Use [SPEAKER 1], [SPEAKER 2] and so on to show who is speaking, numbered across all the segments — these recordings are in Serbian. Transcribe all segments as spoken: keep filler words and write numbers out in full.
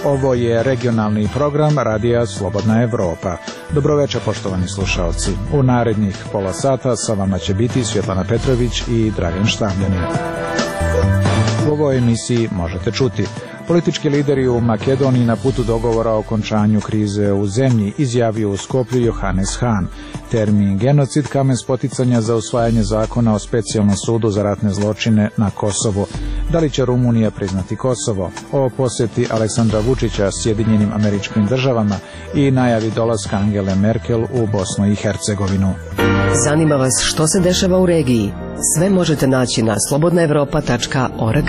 [SPEAKER 1] Ovo je regionalni program Radija Slobodna Evropa. Dobroveče, poštovani slušalci. U narednih pola sata sa vama će biti Svjetlana Petrović i Dragan Štavljanin. U ovoj emisiji možete čuti: politički lideri u Makedoniji na putu dogovora o okončanju krize u zemlji, izjavio u Skoplju Johannes Hahn. Termin genocid kamen spoticanja za usvajanje zakona o specijalnom sudu za ratne zločine na Kosovu. Da li će Rumunija priznati Kosovo? O posjeti Aleksandra Vučića Sjedinjenim Američkim Državama i najavi dolaska Angele Merkel u Bosnu i Hercegovinu.
[SPEAKER 2] Zanima vas što se dešava u regiji? Sve možete naći na slobodna evropa tačka org.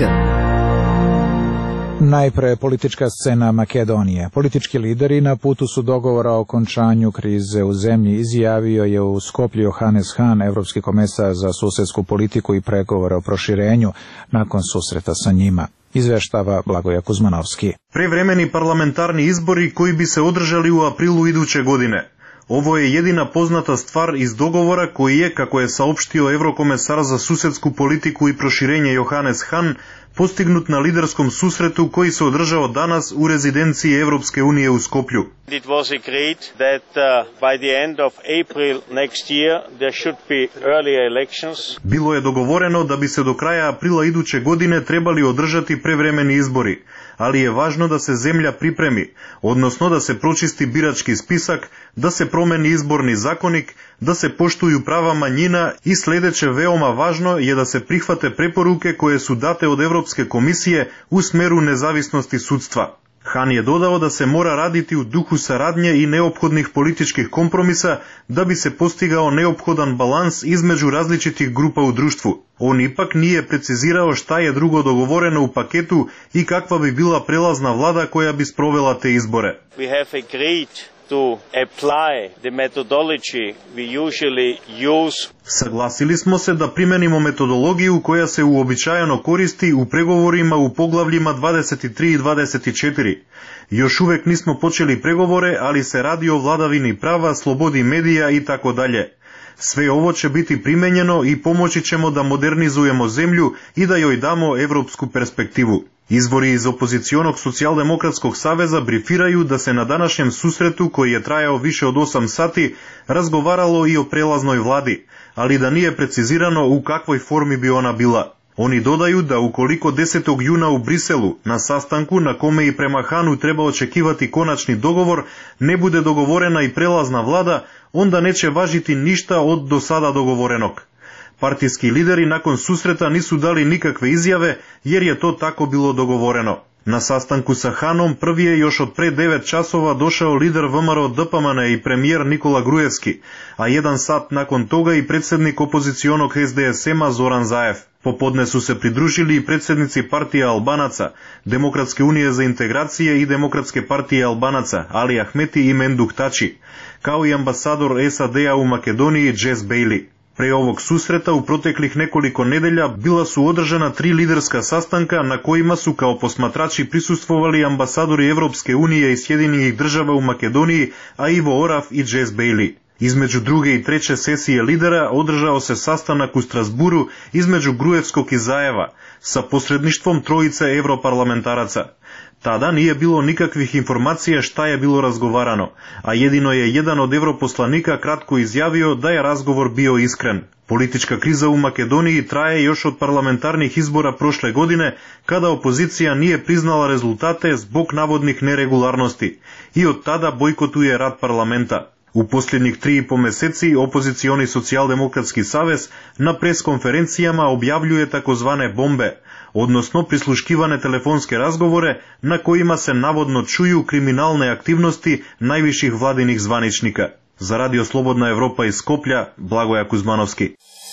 [SPEAKER 1] Najpre politička scena Makedonije. Politički lideri na putu su dogovora o okončanju krize u zemlji, izjavio je u Skoplju Johannes Hahn, evropski komesar za susedsku politiku i pregovore o proširenju, nakon susreta sa njima. Izveštava Blagoje Kuzmanovski.
[SPEAKER 3] Prevremeni parlamentarni izbori koji bi se održali u aprilu iduće godine. Ovo je jedina poznata stvar iz dogovora koji je, kako je saopštio Evrokomesar za susedsku politiku i proširenje Johannes Hahn, postignut na liderskom susretu koji se održao danas u rezidenciji Evropske unije u Skoplju.
[SPEAKER 4] It was agreed that uh, by the end of April next year there should be early elections.
[SPEAKER 3] Bilo je dogovoreno da bi se do kraja aprila iduće godine trebali održati prevremeni izbori, ali je važno da se zemlja pripremi, odnosno da se pročisti birački spisak, da se promeni izborni zakonik, da se poštuju prava manjina i sljedeće veoma važno je da se prihvate preporuke koje su date od Evropske komisije u smeru nezavisnosti sudstva. Hahn je dodao da se mora raditi u duhu saradnje i neophodnih političkih kompromisa da bi se postigao neophodan balans između različitih grupa u društvu. On ipak nije precizirao šta je drugo dogovoreno u paketu i kakva bi bila prelazna vlada koja bi sprovela te izbore.
[SPEAKER 4] We have agreed to apply the methodology we usually use.
[SPEAKER 3] Saglasili smo se da primenimo metodologiju koja se uobičajeno koristi u pregovorima u poglavljima dvadeset tri i dvadeset četiri. Još uvek nismo počeli pregovore, ali se radi o vladavini prava, slobodi medija i tako dalje. Sve ovo će biti primenjeno i pomoći ćemo da modernizujemo zemlju i da joj damo evropsku perspektivu. Izvori iz opozicionog socijaldemokratskog saveza brifiraju da se na današnjem susretu, koji je trajao više od osam sati, razgovaralo i o prelaznoj vladi, ali da nije precizirano u kakvoj formi bi ona bila. Oni dodaju da ukoliko desetog juna u Briselu, na sastanku na kome i prema Hahnu treba očekivati konačni dogovor, ne bude dogovorena i prelazna vlada, onda neće važiti ništa od do sada dogovorenog. Partijski lideri nakon susreta nisu dali nikakve izjave jer je to tako bilo dogovoreno. Na sastanku sa Hahnom prvi je još od pre devet časova došao lider V M R O D P M N i premijer Nikola Gruevski, a jedan sat nakon toga i predsjednik opozicionog S D S M-a Zoran Zaev. Popodne su se pridružili i predsjednici partije Albanaca, Demokratske unije za integracije i Demokratske partije Albanaca, Ali Ahmeti i Menduh Tači, kao i ambasador S A D-a u Makedoniji Jess Bailey. Pre ovog susreta u proteklih nekoliko nedelja bila su održana tri liderska sastanka na kojima su kao posmatrači prisustvovali ambasadori Evropske unije i Sjedinjenih Država u Makedoniji, a Ivo Oraf i Jess Bailey. Između druge i treće sesije lidera održao se sastanak u Strasburu između Gruevskog i Zaeva sa posredništvom trojice europarlamentaraca. Tada nije bilo nikakvih informacija šta je bilo razgovarano, a jedino je jedan od europoslanika kratko izjavio da je razgovor bio iskren. Politička kriza u Makedoniji traje još od parlamentarnih izbora prošle godine, kada opozicija nije priznala rezultate zbog navodnih neregularnosti i od tada bojkotuje rad parlamenta. U posljednjih tri i po meseci opozicioni socijaldemokratski savez na preskonferencijama objavljuje takozvane bombe, odnosno prisluškivane telefonske razgovore na kojima se navodno čuju kriminalne aktivnosti najviših vladinih zvaničnika. Za Radio Slobodna Evropa iz Skoplja, Blagoje Kuzmanovski.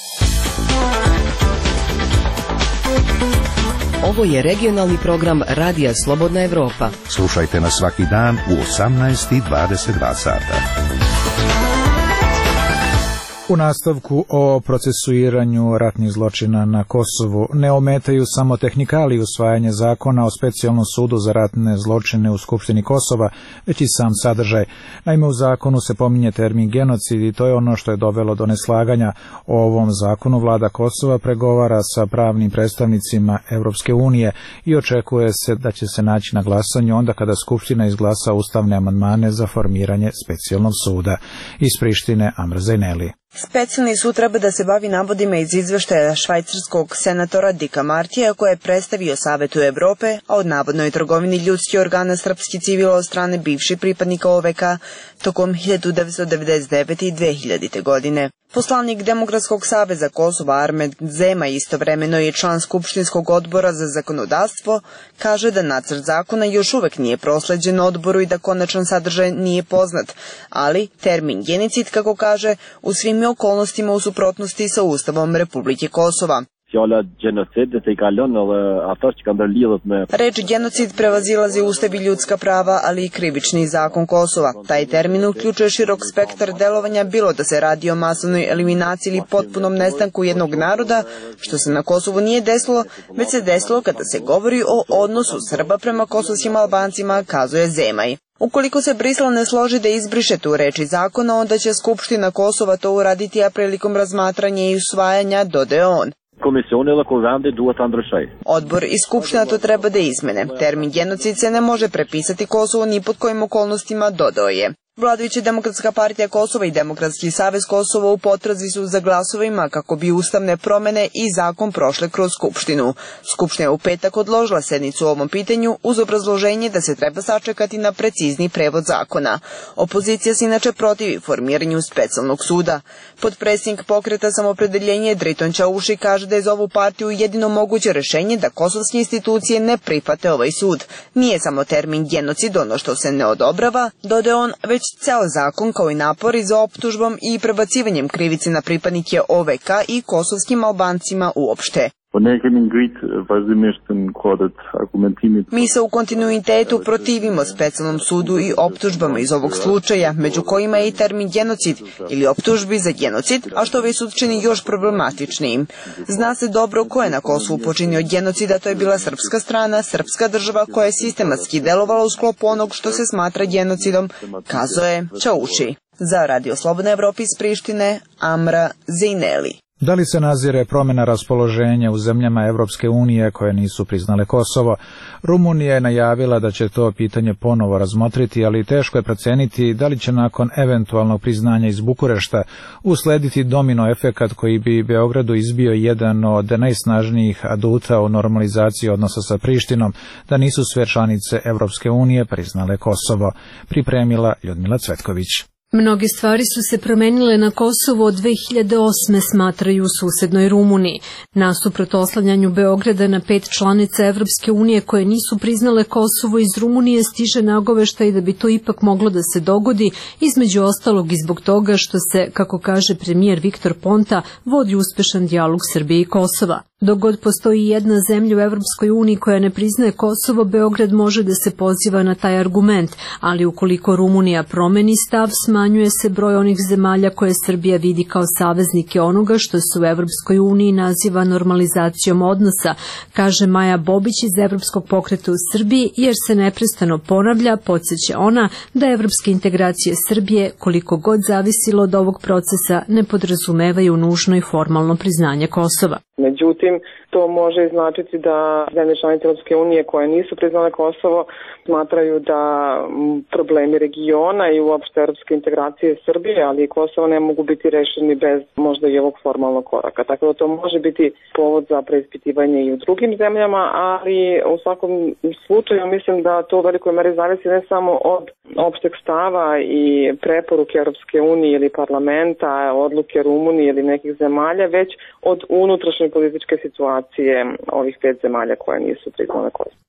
[SPEAKER 2] Ovo je regionalni program Radija Slobodna Evropa.
[SPEAKER 5] Slušajte nas svaki dan u osamnaest i dvadeset dva sata.
[SPEAKER 1] U nastavku o procesuiranju ratnih zločina na Kosovu ne ometaju samo tehnikali usvajanje zakona o specijalnom sudu za ratne zločine u Skupštini Kosova, već i sam sadržaj. Naime, u zakonu se pominje termin genocid i to je ono što je dovelo do neslaganja. O ovom zakonu vlada Kosova pregovara sa pravnim predstavnicima Evropske unije i očekuje se da će se naći na glasanju onda kada Skupština izglasa ustavne amandmane za formiranje specijalnog suda. Iz Prištine, Amra Zajneli.
[SPEAKER 5] Specijalni sud treba da se bavi navodima iz izveštaja švajcarskog senatora Dika Martija koje je predstavio Savetu Evrope, a od navodnoj trgovini ljudskih organa srpski civila od strane bivših pripadnika O V K tokom hiljadu devetsto devedeset devete i dve hiljadite. godine. Poslanik Demokratskog saveza Kosova Ahmed Zema, istovremeno je član Skupštinskog odbora za zakonodavstvo, kaže da nacrt zakona još uvek nije prosleđen odboru i da konačan sadržaj nije poznat, ali termin genocid, kako kaže, u svim okolnostima u suprotnosti sa Ustavom Republike Kosova. Reč genocid prevazilazi Ustav i ljudska prava, ali i krivični zakon Kosova. Taj termin uključuje širok spektar delovanja, bilo da se radi o masovnoj eliminaciji ili potpunom nestanku jednog naroda, što se na Kosovu nije desilo, već se desilo kada se govori o odnosu Srba prema kosovskim Albancima, kazuje Zemaj. Ukoliko se Brisel ne složi da izbriše tu reč iz zakona, onda će Skupština Kosova to uraditi, a prilikom razmatranja i usvajanja, dodaje on. Odbor i Skupština to treba da izmene. Termin genocid se ne može prepisati Kosovu ni pod kojim okolnostima, dodao je. Vladajuća Demokratska partija Kosova i Demokratski savez Kosova u potrazi su za glasovima kako bi ustavne promene i zakon prošle kroz Skupštinu. Skupština je u petak odložila sednicu o ovom pitanju uz obrazloženje da se treba sačekati na precizni prevod zakona. Opozicija se inače protivi formiranju specijalnog suda. Potpredsjednik Pokreta Samopredeljenje Driton Ćauši kaže da je za ovu partiju jedino moguće rešenje da kosovske institucije ne prihvate ovaj sud. Nije samo termin genocid ono što se ne odobrava, dodaje on, već ceo zakon kao i napori za optužbom i prebacivanjem krivice na pripadnike O V K i kosovskim Albancima uopšte. Mi se u kontinuitetu protivimo specijalnom sudu i optužbama iz ovog slučaja, među kojima je i termin genocid ili optužbi za genocid, a što ovaj sud čini još problematičnijim. Zna se dobro ko je na Kosovu počinio genocida, to je bila srpska strana, srpska država koja je sistematski delovala u sklopu onog što se smatra genocidom, kazao je Ćauši. Za Radio Slobodna Evropa iz Prištine, Amra Zajneli.
[SPEAKER 1] Da li se nazire promjena raspoloženja u zemljama Evropske unije koje nisu priznale Kosovo? Rumunija je najavila da će to pitanje ponovo razmotriti, ali teško je proceniti da li će nakon eventualnog priznanja iz Bukurešta uslediti domino efekat koji bi Beogradu izbio jedan od najsnažnijih aduta u normalizaciji odnosa sa Prištinom, da nisu sve članice Evropske unije priznale Kosovo. Pripremila Ljudmila Cvetković.
[SPEAKER 6] Mnoge stvari su se promenile na Kosovu od dve hiljade osme, smatraju u susednoj Rumuniji. Nasuprot oslanjanju Beograda na pet članica Evropske unije koje nisu priznale Kosovo, iz Rumunije stiže nagoveštaj da bi to ipak moglo da se dogodi, između ostalog i zbog toga što se, kako kaže premijer Viktor Ponta, vodi uspešan dijalog Srbije i Kosova. Dok god postoji jedna zemlja u Evropskoj uniji koja ne priznaje Kosovo, Beograd može da se poziva na taj argument, ali ukoliko Rumunija promeni stav, smanjuje se broj onih zemalja koje Srbija vidi kao saveznike onoga što se u Evropskoj uniji naziva normalizacijom odnosa, kaže Maja Bobić iz Evropskog pokreta u Srbiji, jer se neprestano ponavlja, podsjeća ona, da evropske integracije Srbije, koliko god zavisilo od ovog procesa, ne podrazumevaju nužno i formalno priznanje Kosova.
[SPEAKER 7] Međutim, to može značiti da zemlje članice Evropske unije koje nisu priznale Kosovo smatraju da problemi regiona i uopšte evropske integracije Srbije, ali i Kosova ne mogu biti rešeni bez možda i ovog formalnog koraka. Tako da to može biti povod za preispitivanje i u drugim zemljama, ali u svakom slučaju mislim da to u velikoj meri zavisi ne samo od opšteg stava i preporuke Evropske unije ili parlamenta, odluke Rumunije ili nekih zemalja, već od unutrašnje političke situacije ovih pet zemalja koje nisu priznale Kosovo.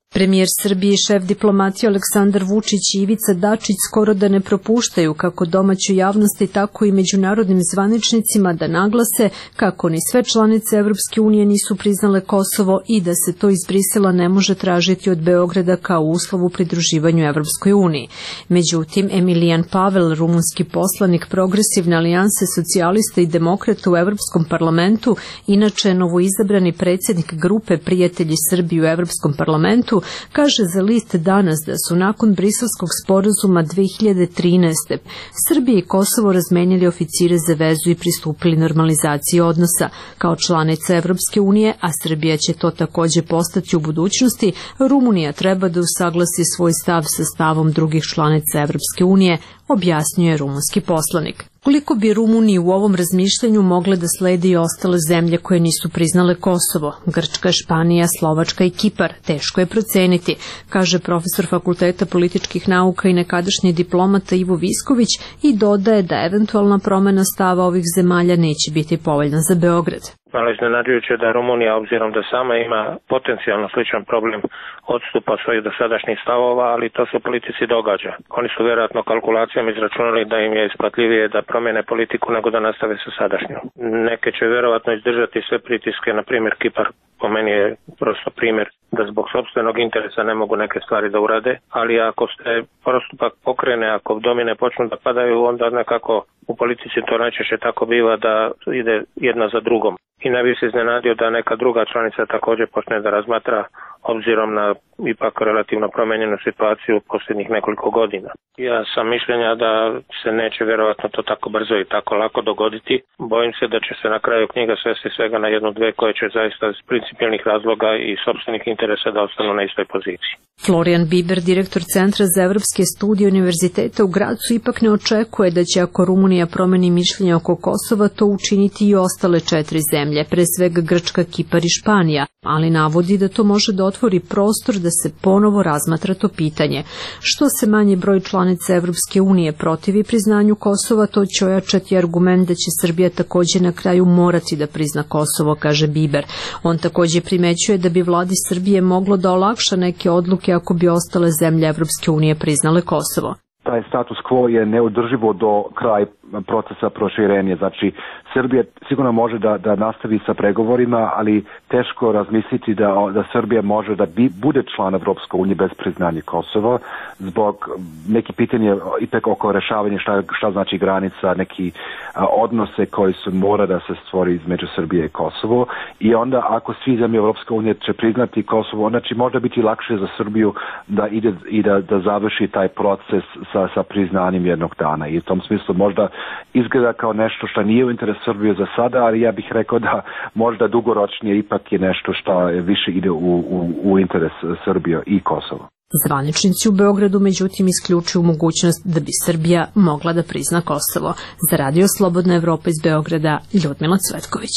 [SPEAKER 6] Premijer Srbije i šef diplomatije Aleksandar Vučić i Ivica Dačić skoro da ne propuštaju kako domaću javnosti, tako i međunarodnim zvaničnicima da naglase kako ni sve članice Evropske unije nisu priznale Kosovo i da se to iz Brisela ne može tražiti od Beograda kao uslov u pridruživanju Evropskoj uniji. Međutim, Emilijan Pavel, rumunski poslanik Progresivne alijanse socijalista i demokrata u Evropskom parlamentu, inače novoizabrani predsjednik grupe Prijatelji Srbije u Evropskom parlamentu, kaže za list Danas da su nakon Briselskog sporazuma dve hiljade trinaeste. Srbija i Kosovo razmenjali oficire za vezu i pristupili normalizaciji odnosa. Kao članica Evropske unije, a Srbija će to takođe postati u budućnosti, Rumunija treba da usaglasi svoj stav sa stavom drugih članica Evropske unije, objasnjuje rumunski poslanik. Koliko bi Rumuniji u ovom razmišljanju mogle da slede i ostale zemlje koje nisu priznale Kosovo, Grčka, Španija, Slovačka i Kipar, teško je proceniti, kaže profesor Fakulteta političkih nauka i nekadašnji diplomata Ivo Visković i dodaje da eventualna promena stava ovih zemalja neće biti povoljna za Beograd.
[SPEAKER 8] Malo iznenađujuće da Rumunija, obzirom da sama ima potencijalno sličan problem, odstupa svojih dosadašnjih stavova, ali to se u politici događa. Oni su vjerojatno kalkulacijama izračunali da im je isplatljivije da promjene politiku nego da nastave sa sadašnjom. Neke će vjerojatno izdržati sve pritiske, na primjer Kipar, po meni je prosto primjer da zbog sopstvenog interesa ne mogu neke stvari da urade, ali ako se postupak pokrene, ako domine počnu da padaju, onda nekako u politici to najčešće tako biva da ide jedna za drugom. I ne bi se iznenadio da neka druga članica također počne da razmatra, obzirom na ipak relativno promenjenu situaciju u posljednjih nekoliko godina. Ja sam mišljenja da se neće vjerojatno to tako brzo i tako lako dogoditi. Bojim se da će se na kraju knjiga svesti svega na jednu, dve koje će zaista iz principijelnih razloga i sopstvenih interesa da ostanu na istoj poziciji.
[SPEAKER 6] Florian Biber, direktor Centra za evropske studije Univerziteta u Gracu, ipak ne očekuje da će ako Rumunija promeni mišljenje oko Kosova to učiniti i ostale četiri zemlje, pre svega Grčka, Kipar i Španija, ali navodi da to može da otvori prostor da se ponovo razmatra to pitanje. Što se manji broj članica Evropske unije protivi priznanju Kosova, to će ojačati argument da će Srbija također na kraju morati da prizna Kosovo, kaže Biber. On također primećuje da bi vladi Srbije moglo da olakša neke odluke ako bi ostale zemlje Evropske unije priznale Kosovo.
[SPEAKER 9] Taj status quo je neodrživo do kraja procesa proširenja. Znači, Srbija sigurno može da, da nastavi sa pregovorima, ali teško razmisliti da, da Srbija može da bi, bude član Evropske unije bez priznanja Kosova, zbog neki pitanje ipak oko rešavanja šta, šta znači granica, neki a, odnose koji su mora da se stvori između Srbije i Kosovo. I onda ako svi zemlje Evropske unije će priznati Kosovo, znači možda biti lakše za Srbiju da ide i da, da završi taj proces sa, sa priznanjem jednog dana. I u tom smislu možda izgleda kao nešto što nije u interesu Srbije za sada, ali ja bih rekao da možda dugoročnije ipak je nešto što više ide u, u, u interes Srbije i Kosova.
[SPEAKER 6] Zvaničnici u Beogradu međutim isključuju mogućnost da bi Srbija mogla da prizna Kosovo. Za Radio Slobodna Evropa iz Beograda, Ljudmila Cvetković.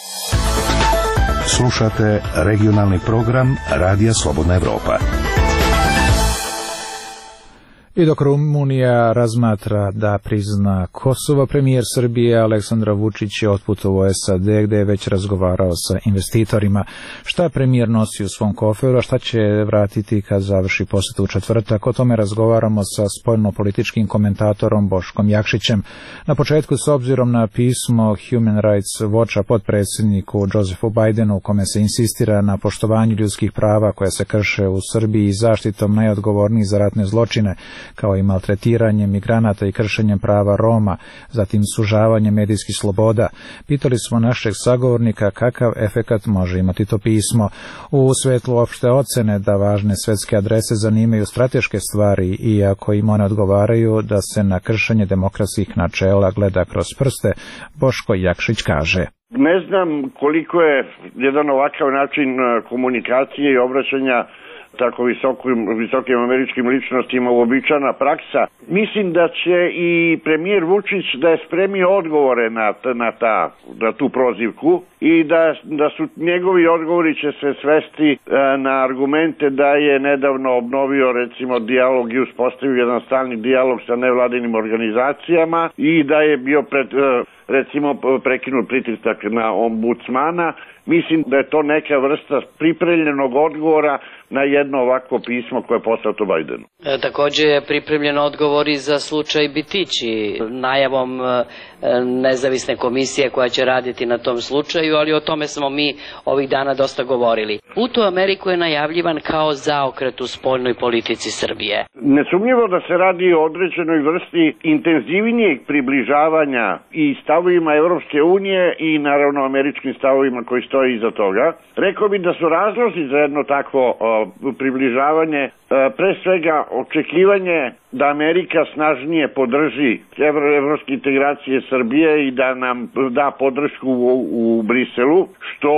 [SPEAKER 10] Slušate regionalni program Radija Slobodna Evropa.
[SPEAKER 1] I dok Rumunija razmatra da prizna Kosovo, premijer Srbije Aleksandar Vučić je otputovao u S A D gdje je već razgovarao sa investitorima. Šta premijer nosi u svom koferu, a šta će vratiti kad završi posjetu u četvrtak? O tome razgovaramo sa spoljnopolitičkim komentatorom Boškom Jakšićem. Na početku, s obzirom na pismo Human Rights Watcha potpredsjedniku Josephu Bidenu, u kome se insistira na poštovanju ljudskih prava koja se krše u Srbiji i zaštitom najodgovornijih za ratne zločine, kao i maltretiranje migranata i kršenjem prava Roma, zatim sužavanje medijskih sloboda. Pitali smo našeg sagovornika kakav efekat može imati to pismo. U svetlu opšte ocene da važne svetske adrese zanimaju strateške stvari i ako im one odgovaraju da se na kršenje demokratskih načela gleda kroz prste, Boško Jakšić kaže.
[SPEAKER 11] Ne znam koliko je jedan ovakav način komunikacije i obraćanja tako visokim, visokim američkim ličnostima uobičajena praksa. Mislim da će i premijer Vučić da je spremio odgovore na, na, ta, na tu prozivku i da, da su njegovi odgovori će se svesti e, na argumente da je nedavno obnovio recimo dijalog i uspostavio jedan stalni dijalog sa nevladinim organizacijama i da je bio pred, e, recimo prekinut pritisak na ombudsmana mislim da je to neka vrsta pripremljenog odgovora na jedno ovako pismo koje je poslato Bajdenu.
[SPEAKER 12] E, takođe je pripremljen odgovor i za slučaj Bitići, najavom e, nezavisne komisije koja će raditi na tom slučaju, ali o tome smo mi ovih dana dosta govorili. Put u Ameriku je najavljivan kao zaokret u spoljnoj politici Srbije.
[SPEAKER 11] Nesumnjivo da se radi o određenoj vrsti intenzivnijeg približavanja i stavovima Evropske unije i naravno američkim stavovima koji stoje iza toga. Rekao bih da su razlozi za jedno takvo o, približavanje pre svega očekivanje da Amerika snažnije podrži evropske integracije Srbije i da nam da podršku u, u Briselu, što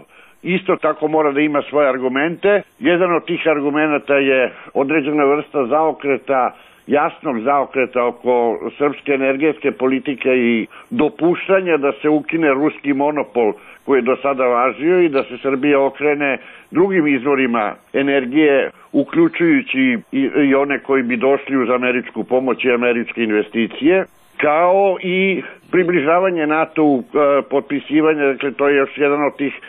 [SPEAKER 11] isto tako mora da ima svoje argumente. Jedan od tih argumenta je određena vrsta zaokreta, jasnog zaokreta oko srpske energetske politike i dopuštanja da se ukine ruski monopol koji je do sada važio i da se Srbija okrene drugim izvorima energije, uključujući i, i one koji bi došli uz američku pomoć i američke investicije, kao i približavanje NATO-u, potpisivanje, dakle to je još jedan od tih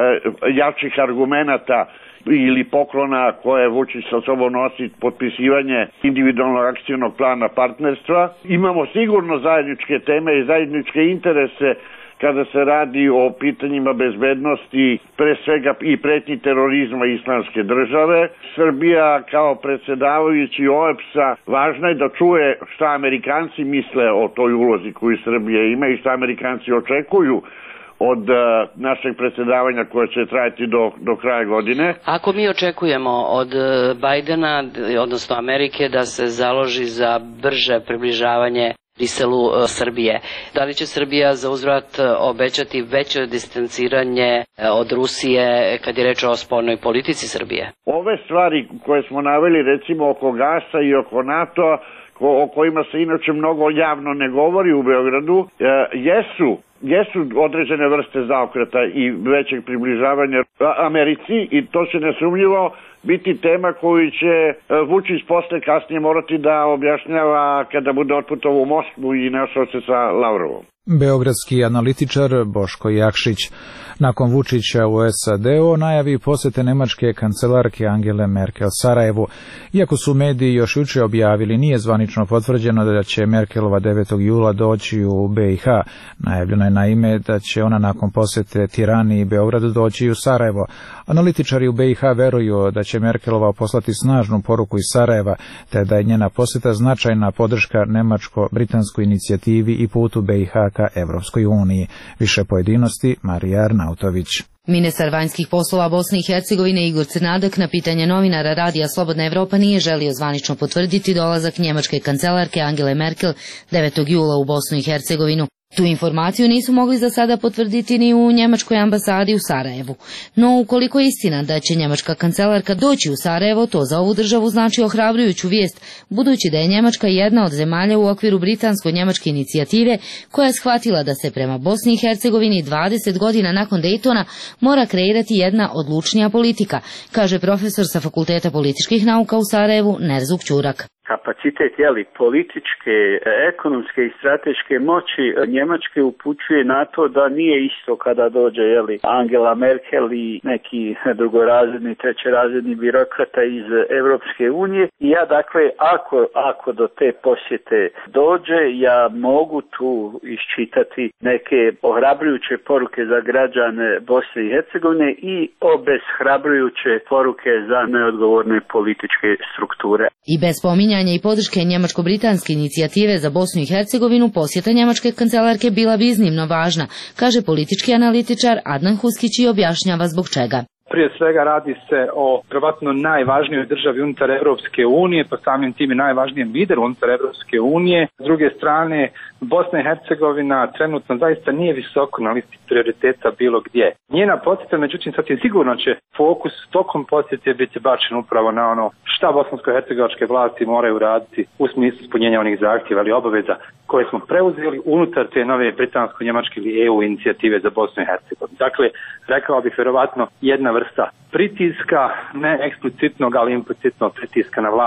[SPEAKER 11] jačih argumenata ili poklona koje Vučić sa sobom nosi, potpisivanje individualnog akcijnog plana partnerstva. Imamo sigurno zajedničke teme i zajedničke interese kada se radi o pitanjima bezbednosti, pre svega i pretnji terorizma Islamske države. Srbija kao predsedavajući O E B S-a važno je da čuje šta Amerikanci misle o toj ulozi koju Srbija ima i šta Amerikanci očekuju od uh, našeg predsjedavanja koje će trajati do, do kraja godine.
[SPEAKER 12] Ako mi očekujemo od Bajdena, odnosno Amerike, da se založi za brže približavanje Briselu uh, Srbije, da li će Srbija za uzvrat obećati veće distanciranje uh, od Rusije kad je reč o spoljnoj politici Srbije?
[SPEAKER 11] Ove stvari koje smo naveli, recimo oko gasa i oko NATO-a, ko, o kojima se inače mnogo javno ne govori u Beogradu, uh, jesu jesu određene vrste zaokreta i većeg približavanja Americi i to će nesumnjivo biti tema koju će Vučić posle kasnije morati da objašnjava kada bude otputovao u Moskvu i našao se sa Lavrovom.
[SPEAKER 1] Beogradski analitičar Boško Jakšić. Nakon Vučića u S A D-u najavi posete nemačke kancelarke Angele Merkel Sarajevu. Iako su mediji još juče objavili, nije zvanično potvrđeno da će Merkelova devetog jula doći u B i H. Najavljeno je naime da će ona nakon posete Tirani i Beogradu doći u Sarajevo. Analitičari u B i H veruju da će Merkelova poslati snažnu poruku iz Sarajeva, te da je njena poseta značajna podrška nemačko-britanskoj inicijativi i putu B i H ka Evropskoj uniji. Više pojedinosti Marija Arnautović.
[SPEAKER 13] Ministar vanjskih poslova Bosne i Hercegovine Igor Crnadak na pitanje novinara Radija Slobodna Evropa nije želio zvanično potvrditi dolazak njemačke kancelarke Angele Merkel devetog jula u Bosnu i Hercegovinu. Tu informaciju nisu mogli za sada potvrditi ni u njemačkoj ambasadi u Sarajevu. No ukoliko je istina da će njemačka kancelarka doći u Sarajevo, to za ovu državu znači ohrabrujuću vijest, budući da je Njemačka jedna od zemalja u okviru britansko-njemačke inicijative koja je shvatila da se prema Bosni i Hercegovini dvadeset godina nakon Dejtona mora kreirati jedna odlučnija politika, kaže profesor sa Fakulteta političkih nauka u Sarajevu Nerzuk Ćurak.
[SPEAKER 14] Kapacitet jeli, političke, ekonomske i strateške moći Njemačke upućuje na to da nije isto kada dođe jeli, Angela Merkel i neki drugorazredni, trećerazredni birokrata iz Evropske unije. I ja dakle, ako, ako do te posjete dođe, ja mogu tu iščitati neke ohrabrujuće poruke za građane Bosne i Hercegovine i obeshrabrujuće poruke za neodgovorne političke strukture.
[SPEAKER 13] I bez spominjanja i podrške njemačko-britanske inicijative za Bosnu i Hercegovinu, posjeta njemačke kancelarke bila bi iznimno važna, kaže politički analitičar Adnan Huskić i objašnjava zbog čega.
[SPEAKER 15] Prije svega radi se o prvatno najvažnijoj državi unutar Evropske unije, pa samim tim i najvažnijem lideru unutar Evropske unije. S druge strane, Bosna i Hercegovina trenutno zaista nije visoko na listi prioriteta bilo gdje. Njena posjeta, međutim, sasvim sigurno će fokus tokom posjete biti bačen upravo na ono šta bosansko-hercegovačke vlasti moraju raditi u smislu ispunjenja onih zahtjeva ili obaveza koje smo preuzeli unutar te nove britansko-njemačke ili E U inicijative za Bosnu i Hercegovinu. Dakle, rekao bih verovatno jedna vrsta pritiska, ne eksplicitnog, ali implicitnog pritiska na vlasti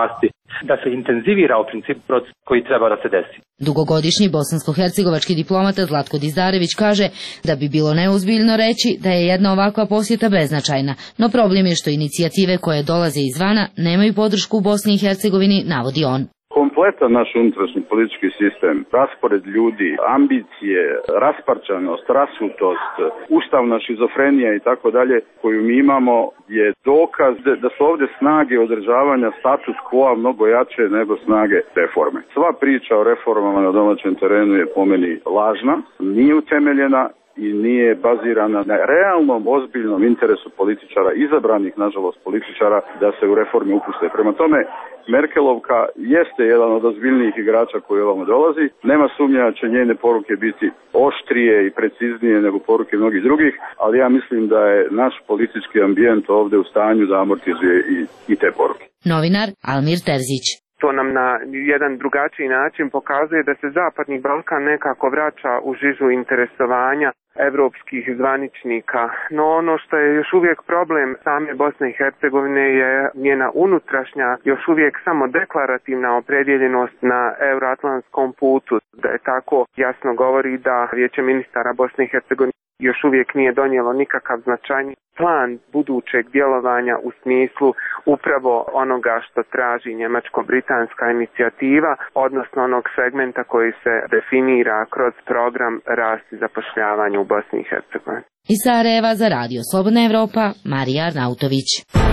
[SPEAKER 15] da se intenzivira u principu proces koji treba da se desi.
[SPEAKER 13] Dugogodišnji bosansko-hercegovački diplomata Zlatko Dizdarević kaže da bi bilo neozbiljno reći da je jedna ovakva posjeta beznačajna, no problem je što inicijative koje dolaze izvana nemaju podršku u Bosni i Hercegovini, navodi on.
[SPEAKER 16] Kompletan naš unutrašnji politički sistem, raspored ljudi, ambicije, rasparčanost, rasutost, ustavna šizofrenija i tako dalje koju mi imamo je dokaz da su ovdje snage održavanja status quo mnogo jače nego snage reforme. Sva priča o reformama na domaćem terenu je po meni lažna, nije utemeljena i nije bazirana na realnom, ozbiljnom interesu političara, izabranih, nažalost, političara, da se u reforme upuste. Prema tome, Merkelovka jeste jedan od ozbiljnijih igrača koji ovamo dolazi. Nema sumnja da će njene poruke biti oštrije i preciznije nego poruke mnogih drugih, ali ja mislim da je naš politički ambijent ovdje u stanju da amortizuje i, i te poruke.
[SPEAKER 13] Novinar Almir Terzić.
[SPEAKER 17] To nam na jedan drugačiji način pokazuje da se Zapadni Balkan nekako vraća u žižu interesovanja evropskih zvaničnika. No ono što je još uvijek problem same Bosne i Hercegovine je njena unutrašnja, još uvijek samo deklarativna opredjeljenost na euroatlantskom putu. Da je tako jasno govori da Vijeće ministara Bosne i Hercegovine još uvijek nije donijelo nikakav značajni plan budućeg djelovanja u smislu upravo onoga što traži njemačko-britanska inicijativa, odnosno onog segmenta koji se definira kroz program rast i zapošljavanja u Bosni i Hercegovini.
[SPEAKER 13] Iz Sarajeva za Radio Slobodna Evropa, Marija Arnautović.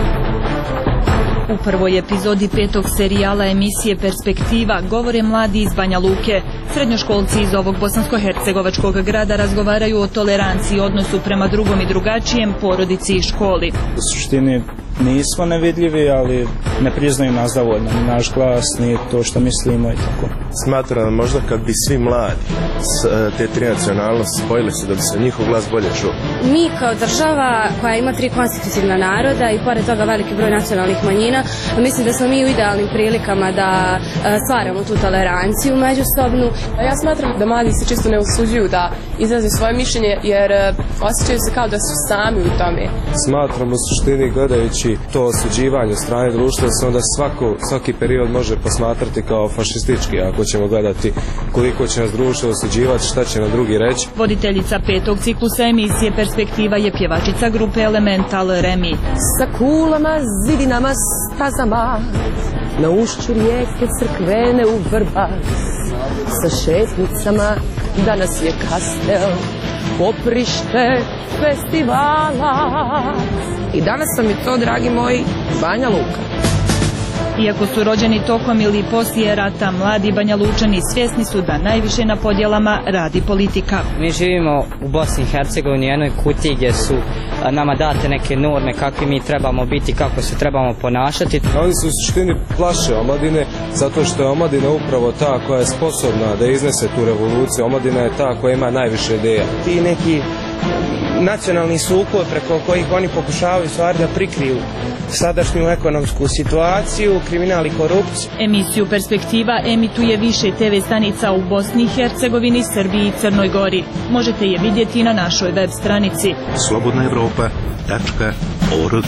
[SPEAKER 18] U prvoj epizodi petog serijala emisije Perspektiva govore mladi iz Banja Luke. Srednjoškolci iz ovog bosansko-hercegovačkog grada razgovaraju o toleranciji, odnosu prema drugom i drugačijem, porodici i školi.
[SPEAKER 19] U suštini nismo nevidljivi, ali ne priznaju nas dovoljno, ni naš glas, ni to što mislimo i tako.
[SPEAKER 20] Smatram da možda kad bi svi mladi s te tri nacionalnosti spojili se, da bi se njihov glas bolje čuo.
[SPEAKER 21] Mi kao država koja ima tri konstitutivna naroda i pored toga veliki broj nacionalnih manjina, mislim da smo mi u idealnim prilikama da stvaramo tu toleranciju međusobnu.
[SPEAKER 22] Ja smatram da mladi se čisto ne usuđuju da izraze svoje mišljenje jer osjećaju se kao da su sami u tome.
[SPEAKER 23] Smatram u suštini gledajući to osuđivanje od strane društva se onda svako, svaki period može posmatrati kao fašistički, ako ćemo gledati koliko će nas društvo osuđivati, šta će na drugi reći.
[SPEAKER 18] Voditeljica petog ciklusa emisije Perspektiva je pjevačica grupe Elemental Remi.
[SPEAKER 24] Sa kulama, zidinama, stazama, na ušću rijeke crkvene u Vrbas, sa šetnicama danas je kastel, poprište festivala. I danas sam je to, dragi moji, Banja Luka.
[SPEAKER 18] Iako su rođeni tokom ili poslije rata, mladi Banja Lučani svjesni su da najviše na podjelama radi politika.
[SPEAKER 25] Mi živimo u Bosni i Hercegovini, jednoj kutiji gdje su nama date neke norme kakvi mi trebamo biti, kako se trebamo ponašati.
[SPEAKER 23] Oni su u suštini plaše omladine, zato što je omladina upravo ta koja je sposobna da iznese tu revoluciju. Omladina je ta koja ima najviše ideja.
[SPEAKER 26] Ti neki nacionalni sukob preko kojih oni pokušavaju stvari da prikriju sadašnju ekonomsku situaciju, kriminal i korupciju.
[SPEAKER 18] Emisiju Perspektiva emituje više te ve stanica u Bosni i Hercegovini, Srbiji i Crnoj Gori. Možete je vidjeti na našoj web stranici
[SPEAKER 10] slobodna evropa tačka org.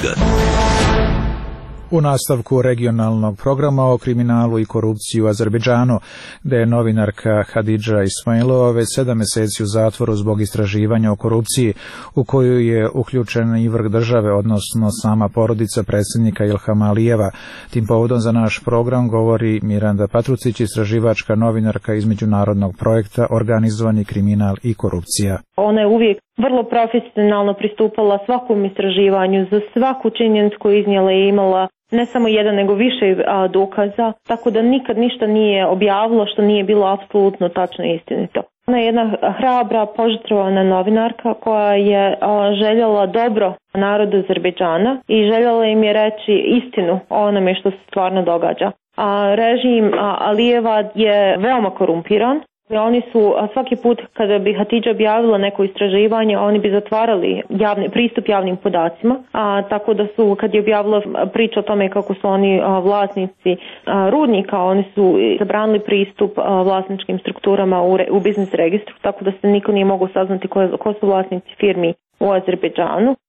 [SPEAKER 1] U nastavku regionalnog programa o kriminalu i korupciji u Azerbejdžanu, gde je novinarka Hadidža Ismailova već sedam mjeseci u zatvoru zbog istraživanja o korupciji, u koju je uključen i vrh države, odnosno sama porodica predsjednika Ilhama Alijeva. Tim povodom za naš program govori Miranda Patrucić, istraživačka novinarka iz međunarodnog projekta Organizovani kriminal i korupcija.
[SPEAKER 27] Ona je uvijek vrlo profesionalno pristupala svakom istraživanju, za svaku činjenicu koju iznijela je imala ne samo jedan nego više a, dokaza, tako da nikad ništa nije objavilo što nije bilo apsolutno tačno i istinito. Ona je jedna hrabra, požrtvovana novinarka koja je a, željela dobro narodu Azerbejdžana i željela im je reći istinu o onome što se stvarno događa. A, režim a, Alijeva je veoma korumpiran. Oni su svaki put kada bi Hatidža objavila neko istraživanje, oni bi zatvarali javni, pristup javnim podacima, a, tako da su kad je objavila priča o tome kako su oni a, vlasnici a, rudnika, oni su zabranili pristup a, vlasničkim strukturama u, re, u biznis registru, tako da se niko nije mogao saznati ko, ko su vlasnici firmi u Azerbejdžanu.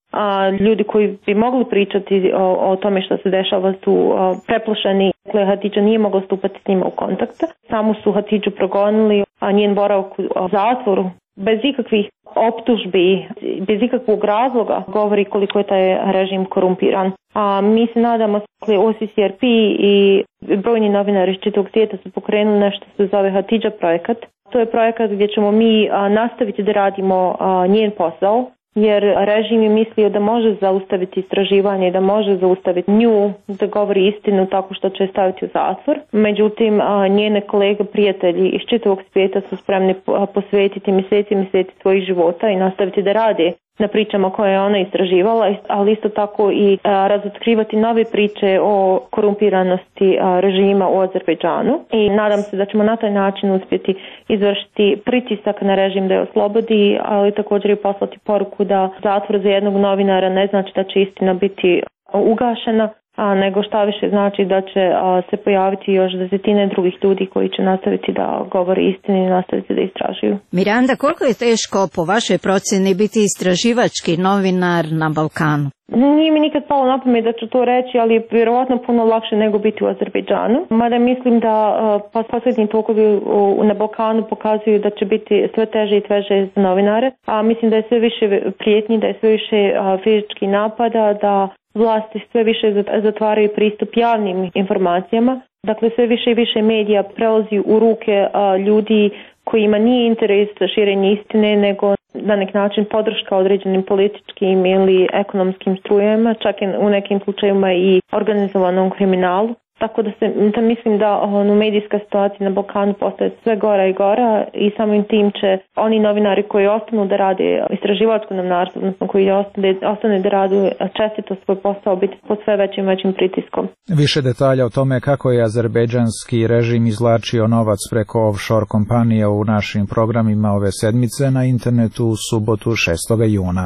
[SPEAKER 27] a ljudi koji bi mogli pričati o, o tome što se dešava su a, preplošeni. Dakle, Hatidža nije mogla stupati s njima u kontakt. Samo su Hatidžu progonili, a njen boravak u zatvoru bez ikakvih optužbi, bez ikakvog razloga govori koliko je taj režim korumpiran. A mi se nadamo, O C C R P i brojni novinari iz čitavog svijeta su pokrenuli nešto što se zove Hatidža projekat. To je projekat gdje ćemo mi a, nastaviti da radimo a, njen posao, jer režim je mislio da može zaustaviti istraživanje i da može zaustaviti nju da govori istinu tako što će staviti u zatvor. Međutim, a, njene kolege, prijatelji iz čitavog svijeta su spremni posvetiti mjeseci i mjeseci svojih života i nastaviti da rade na pričama koje je ona istraživala, ali isto tako i a, razotkrivati nove priče o korumpiranosti a, režima u Azerbejdžanu. I nadam se da ćemo na taj način uspjeti izvršiti pritisak na režim da je oslobodi, ali također i poslati poruku da zatvor za jednog novinara ne znači da će istina biti ugašena, a nego šta više znači da će a, se pojaviti još desetine drugih ljudi koji će nastaviti da govore istinu i nastaviti da istražuju.
[SPEAKER 2] Miranda, koliko je teško po vašoj procjeni biti istraživački novinar na Balkanu?
[SPEAKER 27] Nije mi nikad palo na pamet da ću to reći, ali je vjerovatno puno lakše nego biti u Azerbejdžanu. Mada mislim da pa posljednji tokovi na Balkanu pokazuju da će biti sve teže i teže za novinare. A mislim da je sve više prijetnji, da je sve više fizičkih napada, da vlasti sve više zatvaraju pristup javnim informacijama. Dakle, sve više i više medija prelazi u ruke a, ljudi kojima nije interes širenje istine, nego na nek način podrška određenim političkim ili ekonomskim strujama, čak i u nekim slučajevima i organizovanom kriminalu. Tako da, se, da mislim da ono, medijska situacija na Balkanu postaje sve gora i gora i samim tim će oni novinari koji ostanu da rade istraživačko novinarstvo, odnosno koji ostane, ostane da rade čestito svoj posao, biti pod sve većim većim pritiskom.
[SPEAKER 1] Više detalja o tome kako je azerbejdžanski režim izvlačio novac preko offshore kompanija u našim programima ove sedmice na internetu u subotu šestog juna.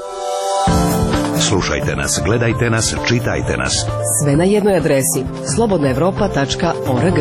[SPEAKER 10] Slušajte nas, gledajte nas, čitajte nas.
[SPEAKER 3] Sve na jednoj adresi slobodna evropa tačka org.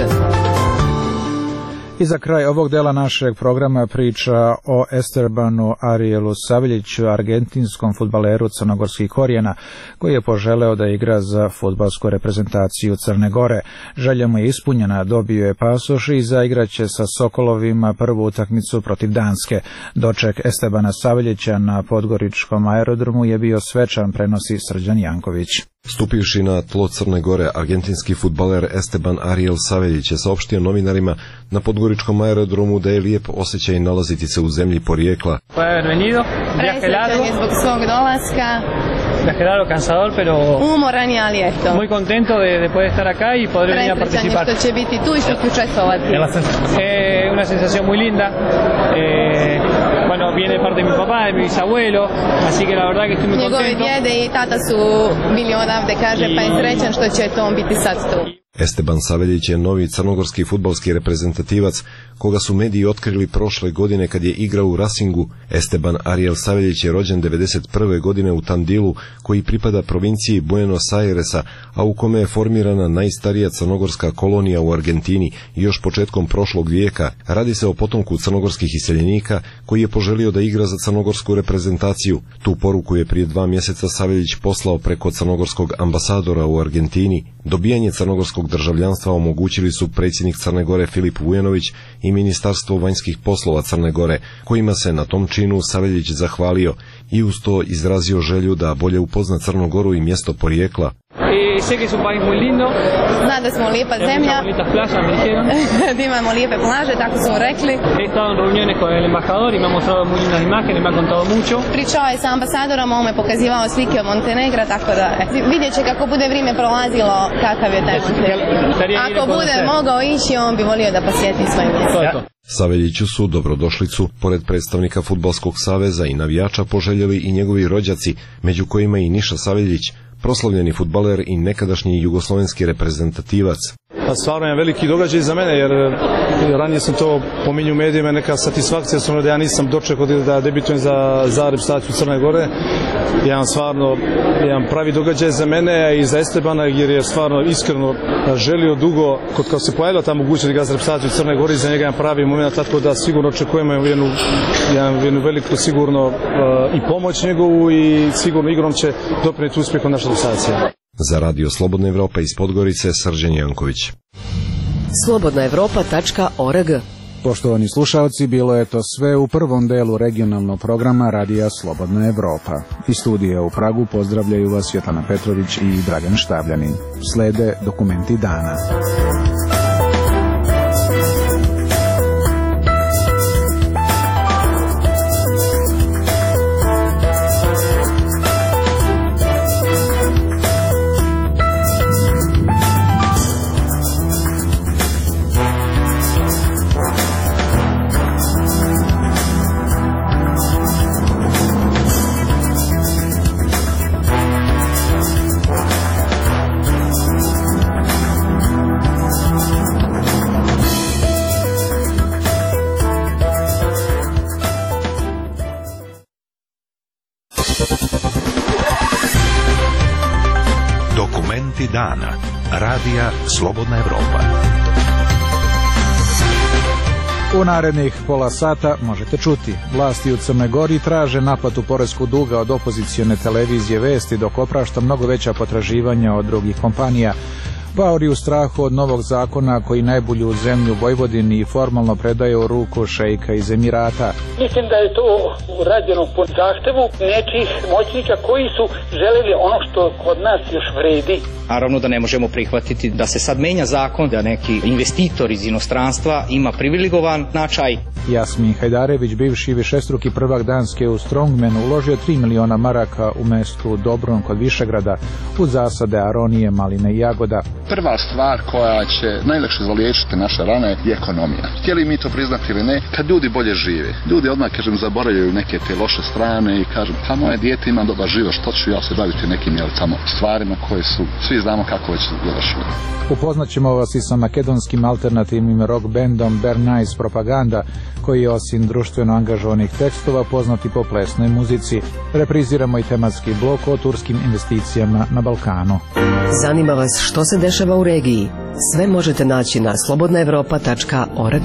[SPEAKER 1] I za kraj ovog dela našeg programa priča o Estebanu Arielu Saveljiću, argentinskom fudbaleru crnogorskih korijena, koji je poželeo da igra za fudbalsku reprezentaciju Crne Gore. Želja mu je ispunjena, dobio je pasoš i zaigraće sa Sokolovima prvu utakmicu protiv Danske. Doček Estebana Saveljića na podgoričkom aerodromu je bio svečan, prenosi Srđan Janković.
[SPEAKER 4] Stupivši na tlo Crne Gore, argentinski fudbaler Esteban Ariel Saveljić je saopštio novinarima na podgoričkom aerodromu da je lijep osjećaj nalaziti se u zemlji porijekla.
[SPEAKER 5] Presrećan je zbog svog dolaska.
[SPEAKER 7] Viaje largo, cansador, pero
[SPEAKER 5] umoran je, ali eto.
[SPEAKER 7] Muy contento de, de poder estar acá y poder venir a participar.
[SPEAKER 5] Presrećan je što će biti tu i što će učestvovati.
[SPEAKER 7] Eh, una sensación muy linda. Eh, bueno, viene parte de mi papá, de mi bisabuelo, así que la verdad que estoy muy contento.
[SPEAKER 5] Njegovi djede i tata su bili odavde, kaže, pa je srećan što će to on biti sad tu.
[SPEAKER 4] Esteban Saveljić je novi crnogorski fudbalski reprezentativac koga su mediji otkrili prošle godine kad je igrao u Racingu. Esteban Ariel Saveljić je rođen devedeset prve godine u Tandilu, koji pripada provinciji Buenos Airesa, a u kome je formirana najstarija crnogorska kolonija u Argentini još početkom prošlog vijeka. Radi se o potomku crnogorskih iseljenika koji je poželio da igra za crnogorsku reprezentaciju. Tu poruku je prije dva mjeseca Saveljić poslao preko crnogorskog ambasadora u Argentini. Dobijanje crnogorskog državljanstva omogućili su predsjednik Crne Gore Filip Vujanović i Ministarstvo vanjskih poslova Crne Gore, kojima se na tom činu Saveljić zahvalio i uz to izrazio želju da bolje upozna Crnu Goru i mjesto porijekla.
[SPEAKER 5] Zna da smo lijepa zemlja, da imamo lijepe plaže, tako smo rekli. Pričao je sa ambasadorom, on me pokazivao slike od Montenegra, tako da vidjet će kako bude vrijeme prolazilo kakav je taj Montenegro. Ako bude mogao ići, on bi volio da posjeti svoje mjesto.
[SPEAKER 4] Saveljiću su dobrodošlicu, pored predstavnika Fudbalskog saveza i navijača, poželjeli i njegovi rođaci, među kojima i Niša Saveljić, proslavljeni fudbaler i nekadašnji jugoslovenski reprezentativac.
[SPEAKER 6] Pa stvarno je veliki događaj za mene, jer ranije sam to pominju u medijima, neka satisfakcija su ono da ja nisam dočekao da debitujem za, za reprezentaciju Crne Gore. Jedan stvarno, jedan pravi događaj za mene i za Estebana, jer je stvarno iskreno želio dugo, kod kao se pojavila ta mogućnost da ga za reprezentaciju Crne Gore, za njega jedan pravi moment, tako da sigurno očekujemo jednu, jednu, jednu veliku sigurno uh, i pomoć njegovu i sigurno igrom će doprinijeti uspjehu naša reprezentacija.
[SPEAKER 4] Za Radio Slobodna Evropa iz Podgorice, Srđan Janković.
[SPEAKER 3] slobodna evropa tačka org.
[SPEAKER 1] Poštovani slušalci, bilo je to sve u prvom delu regionalnog programa Radija Slobodna Evropa. Iz studija u Pragu pozdravljaju vas Svetlana Petrović i Dragan Štavljanin. Slede dokumenti dana.
[SPEAKER 10] Dokumenti dana. Radija Slobodna Evropa.
[SPEAKER 1] U narednih pola sata možete čuti. Vlasti u Crnoj Gori traže naplatu poreskog duga od opozicione televizije Vesti, dok oprašta mnogo veća potraživanja od drugih kompanija. Paori u strahu od novog zakona koji najbolju zemlju Vojvodini i formalno predaje u ruku šejka iz Emirata.
[SPEAKER 8] Mislim da je to urađeno po zahtevu nekih moćnika koji su želeli ono što kod nas još vredi.
[SPEAKER 9] Naravno da ne možemo prihvatiti da se sad menja zakon, da neki investitor iz inostranstva ima privilegovan značaj.
[SPEAKER 1] Jasmin Hajdarević, bivši višestruki prvak Danske u Strongmanu, uložio tri miliona maraka u mestu Dobrun kod Višegrada u zasade aronije, maline i jagoda.
[SPEAKER 11] Prva stvar koja će najlakše zaliječiti naše rane je ekonomija. Htjeli mi to priznati ili ne, kad ljudi bolje žive, ljudi odmah, kažem, zaboravljaju neke te loše strane i kažem, pa moje dijete ima dobar život, što ću ja se baviti nekim jel, tamo stvarima koje su, svi znamo kako već završili.
[SPEAKER 1] Upoznat ćemo vas i sa makedonskim alternativnim rock bandom Bernays Propaganda, koji je osim društveno angažovanih tekstova poznati po plesnoj muzici. Repriziramo i tematski blok o turskim investicijama na Balkanu.
[SPEAKER 3] Zanima vas što se dešava u regiji? Sve možete naći na slobodna evropa tačka org.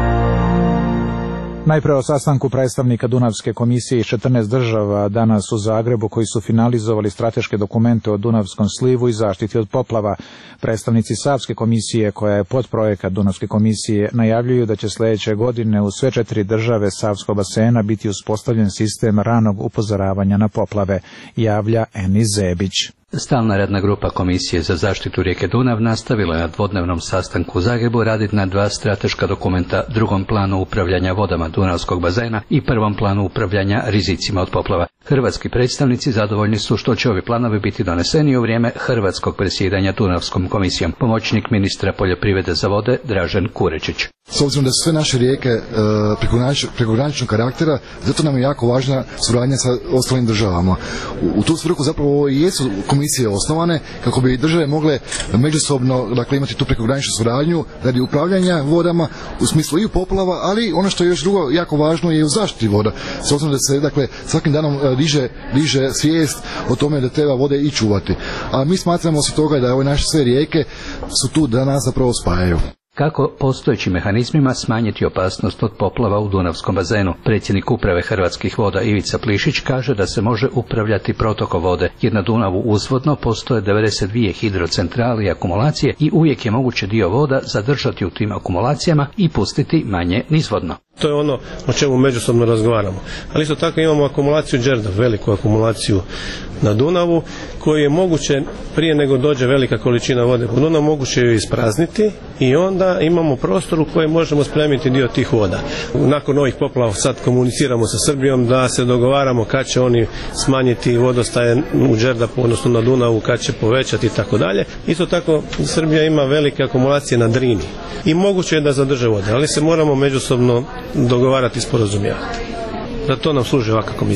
[SPEAKER 1] Najpre o sastanku predstavnika Dunavske komisije iz četrnaest država danas u Zagrebu, koji su finalizovali strateške dokumente o Dunavskom slivu i zaštiti od poplava. Predstavnici Savske komisije, koja je podprojekat Dunavske komisije, najavljuju da će sljedeće godine u sve četiri države Savskog basena biti uspostavljen sistem ranog upozoravanja na poplave, javlja Enis Zebić.
[SPEAKER 12] Stalna radna grupa Komisije za zaštitu rijeke Dunav nastavila je na dvodnevnom sastanku u Zagrebu raditi na dva strateška dokumenta, drugom planu upravljanja vodama Dunavskog bazena i prvom planu upravljanja rizicima od poplava. Hrvatski predstavnici zadovoljni su što će ovi planovi biti doneseni u vrijeme hrvatskog predsjedanja Dunavskom komisijom. Pomoćnik ministra poljoprivrede za vode Dražen Kurečić.
[SPEAKER 14] S obzirom da su sve naše rijeke e, prekograničnog karaktera, zato nam je jako važna suradnja sa ostalim državama. U, u tu svrhu zapravo i jesu komisije osnovane kako bi države mogle međusobno, dakle, imati tu prekograničnu suradnju radi upravljanja vodama u smislu i poplava, ali ono što je još drugo jako važno je u zaštiti voda. S obzirom da se, dakle, svakim danom diže, diže svijest o tome da treba vode i čuvati. A mi smatramo se toga da ove naše sve rijeke su tu da nas zapravo spajaju.
[SPEAKER 12] Kako postojećim mehanizmima smanjiti opasnost od poplava u Dunavskom bazenu? Predsjednik uprave Hrvatskih voda Ivica Plišić kaže da se može upravljati protokom vode, jer na Dunavu uzvodno postoje devedeset dvije hidrocentrale i akumulacije i uvijek je moguće dio voda zadržati u tim akumulacijama i pustiti manje nizvodno.
[SPEAKER 6] To je ono o čemu međusobno razgovaramo. Ali isto tako imamo akumulaciju Đerdap, veliku akumulaciju na Dunavu, koju je moguće prije nego dođe velika količina vode po Dunavu, moguće ju isprazniti i onda imamo prostor u kojem možemo spremiti dio tih voda. Nakon ovih poplava sad komuniciramo sa Srbijom da se dogovaramo kad će oni smanjiti vodostaje u Đerdapu, odnosno na Dunavu, kad će povećati i tako dalje. Isto tako Srbija ima velike akumulacije na Drini i moguće je da zadrže vode, ali se moramo međusobno dogovarati i sporazumijevati. Za to nam služi ovakva komisija.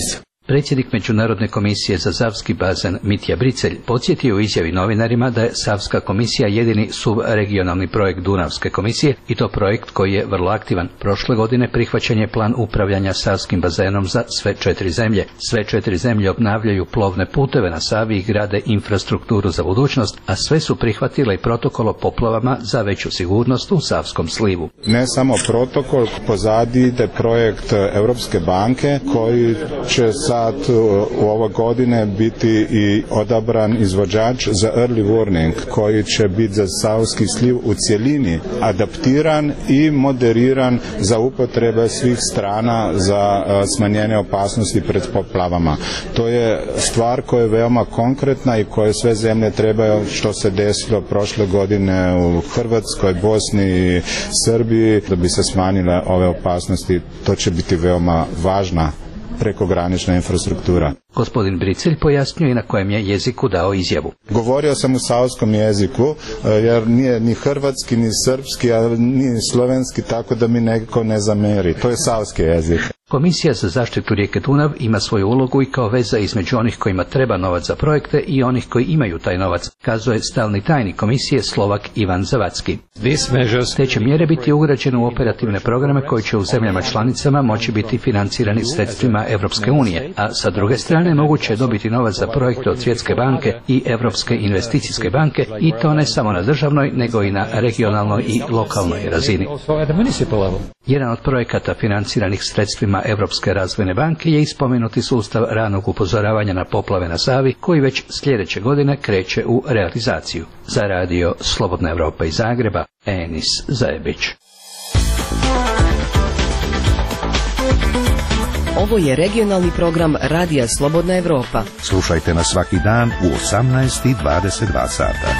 [SPEAKER 12] Predsjednik Međunarodne komisije za Savski bazen Mitja Bricelj podsjetio u izjavi novinarima da je Savska komisija jedini subregionalni projekt Dunavske komisije i to projekt koji je vrlo aktivan. Prošle godine prihvaćen je plan upravljanja Savskim bazenom za sve četiri zemlje. Sve četiri zemlje obnavljaju plovne puteve na Savi i grade infrastrukturu za budućnost, a sve su prihvatile i protokol o poplavama za veću sigurnost u Savskom slivu.
[SPEAKER 13] Ne samo protokol, pozadi ide projekt Europske banke koji će sad u ove godine biti i odabran izvođač za early warning koji će biti za Savski sliv u cjelini adaptiran i moderiran za upotrebe svih strana za smanjenje opasnosti pred poplavama. To je stvar koja je veoma konkretna i koje sve zemlje trebaju, što se desilo prošle godine u Hrvatskoj, Bosni i Srbiji, da bi se smanjile ove opasnosti. To će biti veoma važna prekogranična infrastruktura.
[SPEAKER 12] Gospodin Bricelj pojasnjuje na kojem je jeziku dao izjavu.
[SPEAKER 13] Govorio sam u savskom jeziku, jer nije ni hrvatski, ni srpski, a ni slovenski, tako da mi neko ne zameri. To je savski jezik.
[SPEAKER 12] Komisija za zaštitu rijeke Dunav ima svoju ulogu i kao veza između onih kojima treba novac za projekte i onih koji imaju taj novac, kazuje stalni tajnik komisije Slovak Ivan Zavacki. Te će mjere biti ugrađene u operativne programe koji će u zemljama članicama moći biti financirani sredstvima Europske unije, a sa druge strane moguće je dobiti novac za projekte od Svjetske banke i Europske investicijske banke i to ne samo na državnoj nego i na regionalnoj i lokalnoj razini. Jedan od projekata financiranih sredstvima Europske razvojne banke je ispomenuti sustav ranog upozoravanja na poplave na Savi koji već sljedeće godine kreće u realizaciju. Za radio Slobodna Evropa iz Zagreba, Enis Zajebić.
[SPEAKER 3] Ovo je regionalni program Radija Slobodna Evropa.
[SPEAKER 10] Slušajte nas svaki dan u osamnaest i dvadeset dva sata.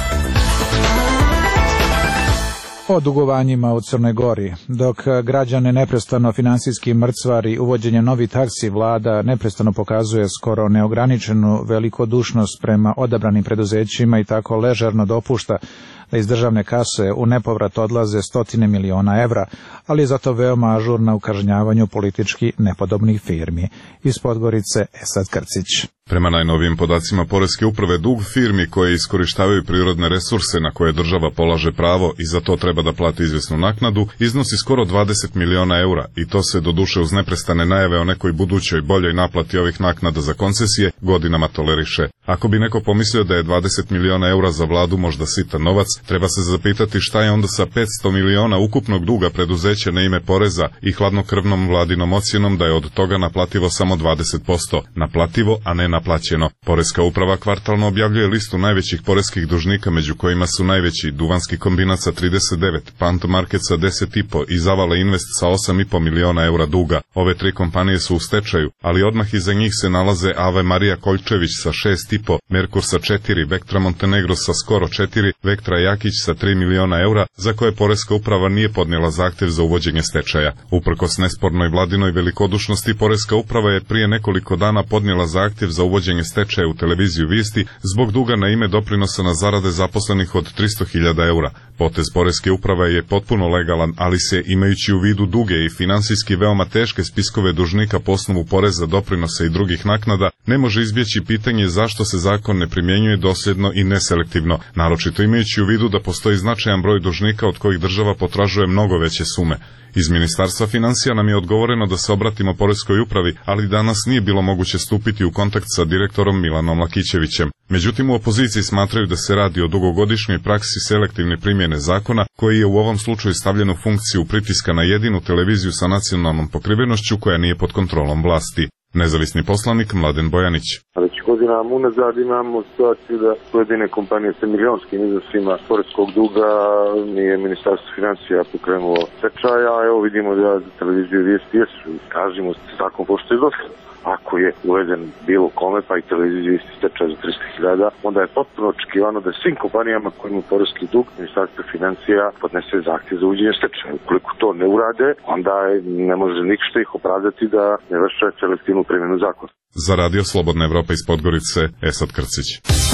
[SPEAKER 1] O dugovanjima u Crnoj Gori. Dok građane neprestano finansijski mrcvari uvođenje novi taksi, vlada neprestano pokazuje skoro neograničenu velikodušnost prema odabranim preduzećima i tako ležerno dopušta da iz državne kase u nepovrat odlaze stotine miliona evra, ali je zato veoma ažurna u kažnjavanju politički nepodobnih firmi. Iz Podgorice Esad Krcić.
[SPEAKER 15] Prema najnovijim podacima Poreske uprave, dug firmi koje iskorištavaju prirodne resurse na koje država polaže pravo i za to treba da plati izvjesnu naknadu, iznosi skoro dvadeset miliona eura i to se doduše uz neprestane najave o nekoj budućoj boljoj naplati ovih naknada za koncesije godinama toleriše. Ako bi neko pomislio da je dvadeset miliona eura za vladu možda sitan novac, treba se zapitati šta je onda sa petsto miliona ukupnog duga preduzeća na ime poreza i hladnokrvnom vladinom ocjenom da je od toga naplativo samo dvadeset posto. Naplativo, a ne naplaćeno. Poreska uprava kvartalno objavljuje listu najvećih poreskih dužnika, među kojima su najveći Duvanski kombinat sa trideset devet, Pant Market sa deset i po i Zavala Invest sa osam i po miliona eura duga. Ove tri kompanije su u stečaju, ali odmah iza njih se nalaze Ave Marija Koljčević sa šest i po, Merkur sa četiri, Vektra Montenegro sa skoro četiri, Vektra Jakić sa tri miliona eura, za koje Poreska uprava nije podnijela zahtjev za uvođenje stečaja. Uprkos nespornoj vladinoj velikodušnosti, Poreska uprava je prije nekoliko dana podnijela zahtjev za uvođenje stečaja u televiziju Vijesti zbog duga na ime doprinosa na zarade zaposlenih od tristo hiljada eura. Potez Poreske uprave je potpuno legalan, ali se, imajući u vidu duge i finansijski veoma teške spiskove dužnika po osnovu poreza, doprinosa i drugih naknada, ne može izbjeći pitanje zašto se zakon ne primjenjuje dosljedno i neselektivno, naročito imajući u vidu da postoji značajan broj dužnika od kojih država potražuje mnogo veće sume. Iz Ministarstva financija nam je odgovoreno da se obratimo Poreskoj upravi, ali danas nije bilo moguće stupiti u kontakt sa direktorom Milanom Lakićevićem. Međutim, u opoziciji smatraju da se radi o dugogodišnjoj praksi selektivne primjene zakona, koji je u ovom slučaju stavljen u funkciju pritiska na jedinu televiziju sa nacionalnom pokrivenošću koja nije pod kontrolom vlasti. Nezavisni poslanik Mladen Bojanić.
[SPEAKER 16] Već godinama unazad imamo situaciju da pojedine kompanije sa milionskim iznosima poreskog duga nije Ministarstvo financija pokrenulo stečaja, a evo vidimo da za televiziju Vijesti jesu. Kažemo se zakon pošto je dosta. Ako je uveden bilo kome, pa i televiziju isti stečaj za tristo hiljada, onda je potpuno očekivano da svim kompanijama koji imaju poreski dug Ministarstvo financija podnese zahtjev za uvođenje stečaja. Ukoliko to ne urade, onda ne može ništa ih opravdati da ne vrše selektivnu primjenu zakona.
[SPEAKER 15] Za radio Slobodna Evropa iz Podgorice, Esad Krcić.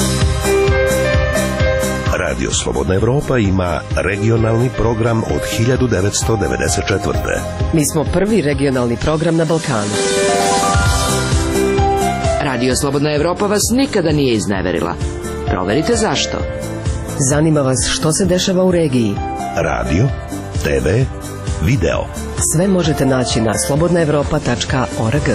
[SPEAKER 10] Radio Slobodna Evropa ima regionalni program od hiljadu devetsto devedeset četvrte.
[SPEAKER 3] Mi smo prvi regionalni program na Balkanu.
[SPEAKER 17] Radio Slobodna Evropa vas nikada nije izneverila. Proverite zašto.
[SPEAKER 3] Zanima vas što se dešava u regiji?
[SPEAKER 10] Radio, te ve, video.
[SPEAKER 3] Sve možete naći na slobodna evropa tačka org.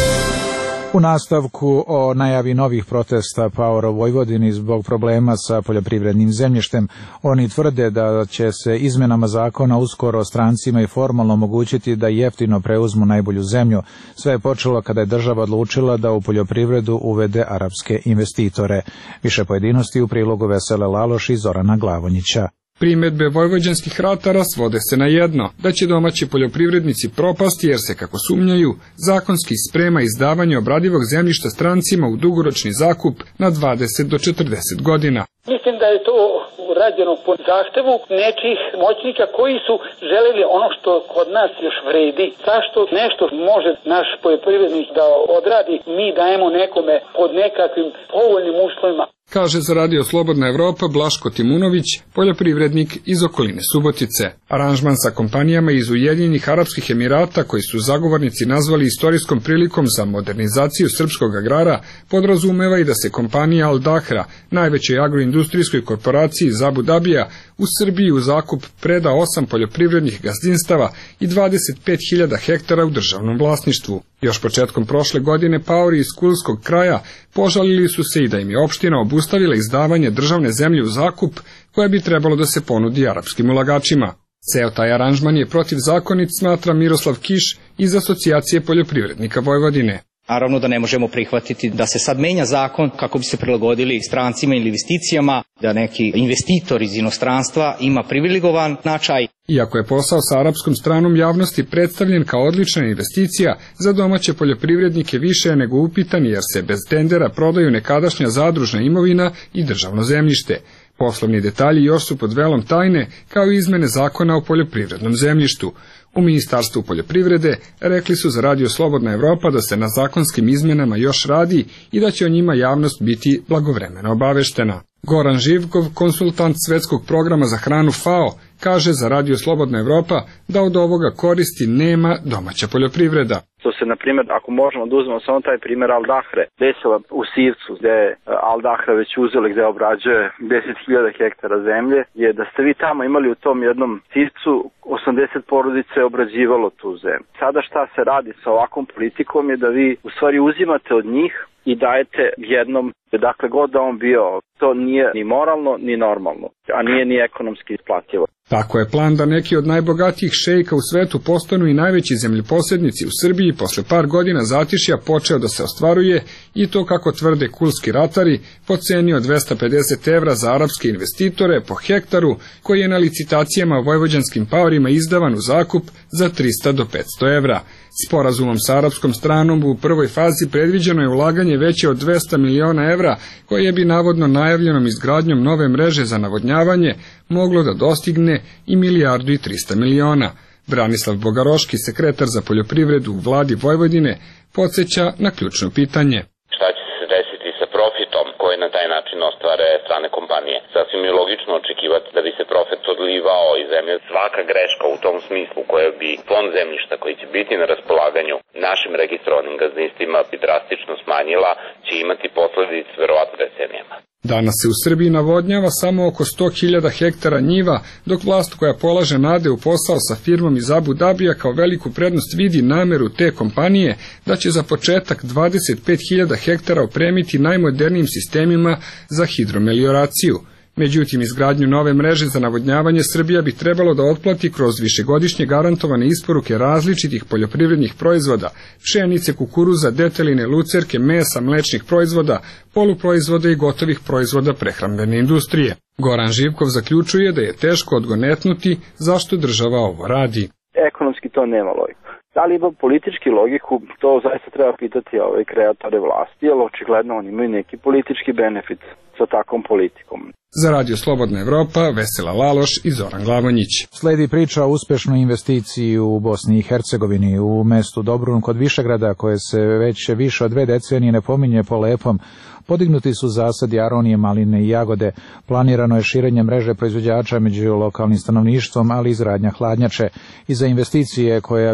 [SPEAKER 1] U nastavku o najavi novih protesta Power u Vojvodini zbog problema sa poljoprivrednim zemljištem. Oni tvrde da će se izmenama zakona uskoro strancima i formalno omogućiti da jeftino preuzmu najbolju zemlju. Sve je počelo kada je država odlučila da u poljoprivredu uvede arapske investitore. Više pojedinosti u prilogu Vesele Laloš i Zorana Glavonjića.
[SPEAKER 19] Primedbe vojvođanskih ratara svode se na jedno, da će domaći poljoprivrednici propasti jer se, kako sumnjaju, zakonski sprema izdavanje obradivog zemljišta strancima u dugoročni zakup na dvadeset do četrdeset godina.
[SPEAKER 8] Mislim da je to rađeno po zahtevu nečih moćnika koji su želeli ono što kod nas još vredi. Zašto nešto može naš poljoprivrednik da odradi, mi dajemo nekome pod nekakvim povoljnim uslovima.
[SPEAKER 19] Kaže za Radio Slobodna Evropa Blaško Timunović, poljoprivrednik iz okoline Subotice. Aranžman sa kompanijama iz Ujedinjenih Arapskih Emirata, koji su zagovornici nazvali istorijskom prilikom za modernizaciju srpskog agrara, podrazumeva i da se kompanija Al Dahra, najvećoj agroindustrijskoj korporaciji iz Abu Dabija, u Srbiji u zakup preda osam poljoprivrednih gazdinstava i dvadeset pet hiljada hektara u državnom vlasništvu. Još početkom prošle godine paori iz Kulskog kraja požalili su se i da im je opština obustavila izdavanje državne zemlje u zakup koja bi trebalo da se ponudi arapskim ulagačima. Ceo taj aranžman je protivzakonit, smatra Miroslav Kiš iz Asocijacije poljoprivrednika Vojvodine.
[SPEAKER 9] Naravno da ne možemo prihvatiti da se sad menja zakon kako bi se prilagodili strancima ili investicijama, da neki investitor iz inostranstva ima privilegovan značaj.
[SPEAKER 19] Iako je posao sa arapskom stranom javnosti predstavljen kao odlična investicija, za domaće poljoprivrednike više je nego upitan jer se bez tendera prodaju nekadašnja zadružna imovina i državno zemljište. Poslovni detalji još su pod velom tajne, kao i izmene zakona o poljoprivrednom zemljištu. U Ministarstvu poljoprivrede rekli su za Radio Slobodna Evropa da se na zakonskim izmenama još radi i da će o njima javnost biti blagovremeno obaveštena. Goran Živkov, konsultant svetskog programa za hranu FAO, kaže za Radio Slobodna Evropa da od ovoga koristi nema domaća poljoprivreda.
[SPEAKER 20] To se, na primjer, ako možemo da uzmemo samo taj primjer Al Dahre, desila u Sivcu, gde je Al Dahra već uzeli, gde obrađuje deset hiljada hektara zemlje, je da ste vi tamo imali u tom jednom Sivcu osamdeset porodice obrađivalo tu zemlju. Sada šta se radi sa ovakvom politikom je da vi u stvari uzimate od njih i dajete jednom, dakle god da on bio, to nije ni moralno ni normalno, a nije ni ekonomski isplativo.
[SPEAKER 19] Tako je plan da neki od najbogatijih šejka u svetu postanu i najveći zemljoposjednici u Srbiji posle par godina zatišja počeo da se ostvaruje i to, kako tvrde kulski ratari, po ceni od dvesta pedeset evra za arapske investitore po hektaru, koji je na licitacijama vojvođanskim paorima izdavan u zakup za trista do petsto evra. Sporazumom sa arapskom stranom u prvoj fazi predviđeno je ulaganje veće od dvesta miliona evra, koje bi navodno najavljenom izgradnjom nove mreže za navodnjavanje moglo da dostigne i milijardu i trista miliona. Branislav Bogaroški, sekretar za poljoprivredu u vladi Vojvodine, podsjeća na ključno pitanje.
[SPEAKER 21] Šta će se desiti sa profitom koji na taj način ostvare strane kompanije? Sasvim je logično očekivati da bi se profit odlivao iz zemlje. Svaka greška u tom smislu koja bi fond zemljišta koji će biti na raspolaganju našim registrovanim gazdinstvima bi drastično smanjila, će imati posledice verovatno decenijama.
[SPEAKER 19] Danas se u Srbiji navodnjava samo oko sto hiljada hektara njiva, dok vlast koja polaže nade u posao sa firmom iz Abu Dabija kao veliku prednost vidi nameru te kompanije da će za početak dvadeset pet hiljada hektara opremiti najmodernijim sistemima za hidromelioraciju. Međutim, izgradnju nove mreže za navodnjavanje Srbija bi trebalo da otplati kroz višegodišnje garantovane isporuke različitih poljoprivrednih proizvoda, pšenice, kukuruza, deteline, lucerke, mesa, mlečnih proizvoda, poluproizvoda i gotovih proizvoda prehrambene industrije. Goran Živkov zaključuje da je teško odgonetnuti zašto država ovo radi.
[SPEAKER 20] Ekonomski to nema logiku. Da li ima politički logiku, to zaista treba pitati ove kreatore vlasti, jer očigledno oni imaju neki politički benefit sa takvom politikom.
[SPEAKER 19] Za Radio Slobodna Evropa, Vesela Laloš i Zoran Glavonjić.
[SPEAKER 1] Sledi priča o uspešnoj investiciji u Bosni i Hercegovini. U mestu Dobrun kod Višegrada, koje se već više od dve decenije ne pominje po lepom, podignuti su zasadi aronije, maline i jagode. Planirano je širenje mreže proizvođača među lokalnim stanovništvom, ali i izgradnja hladnjače. I za investicije koja bi za dve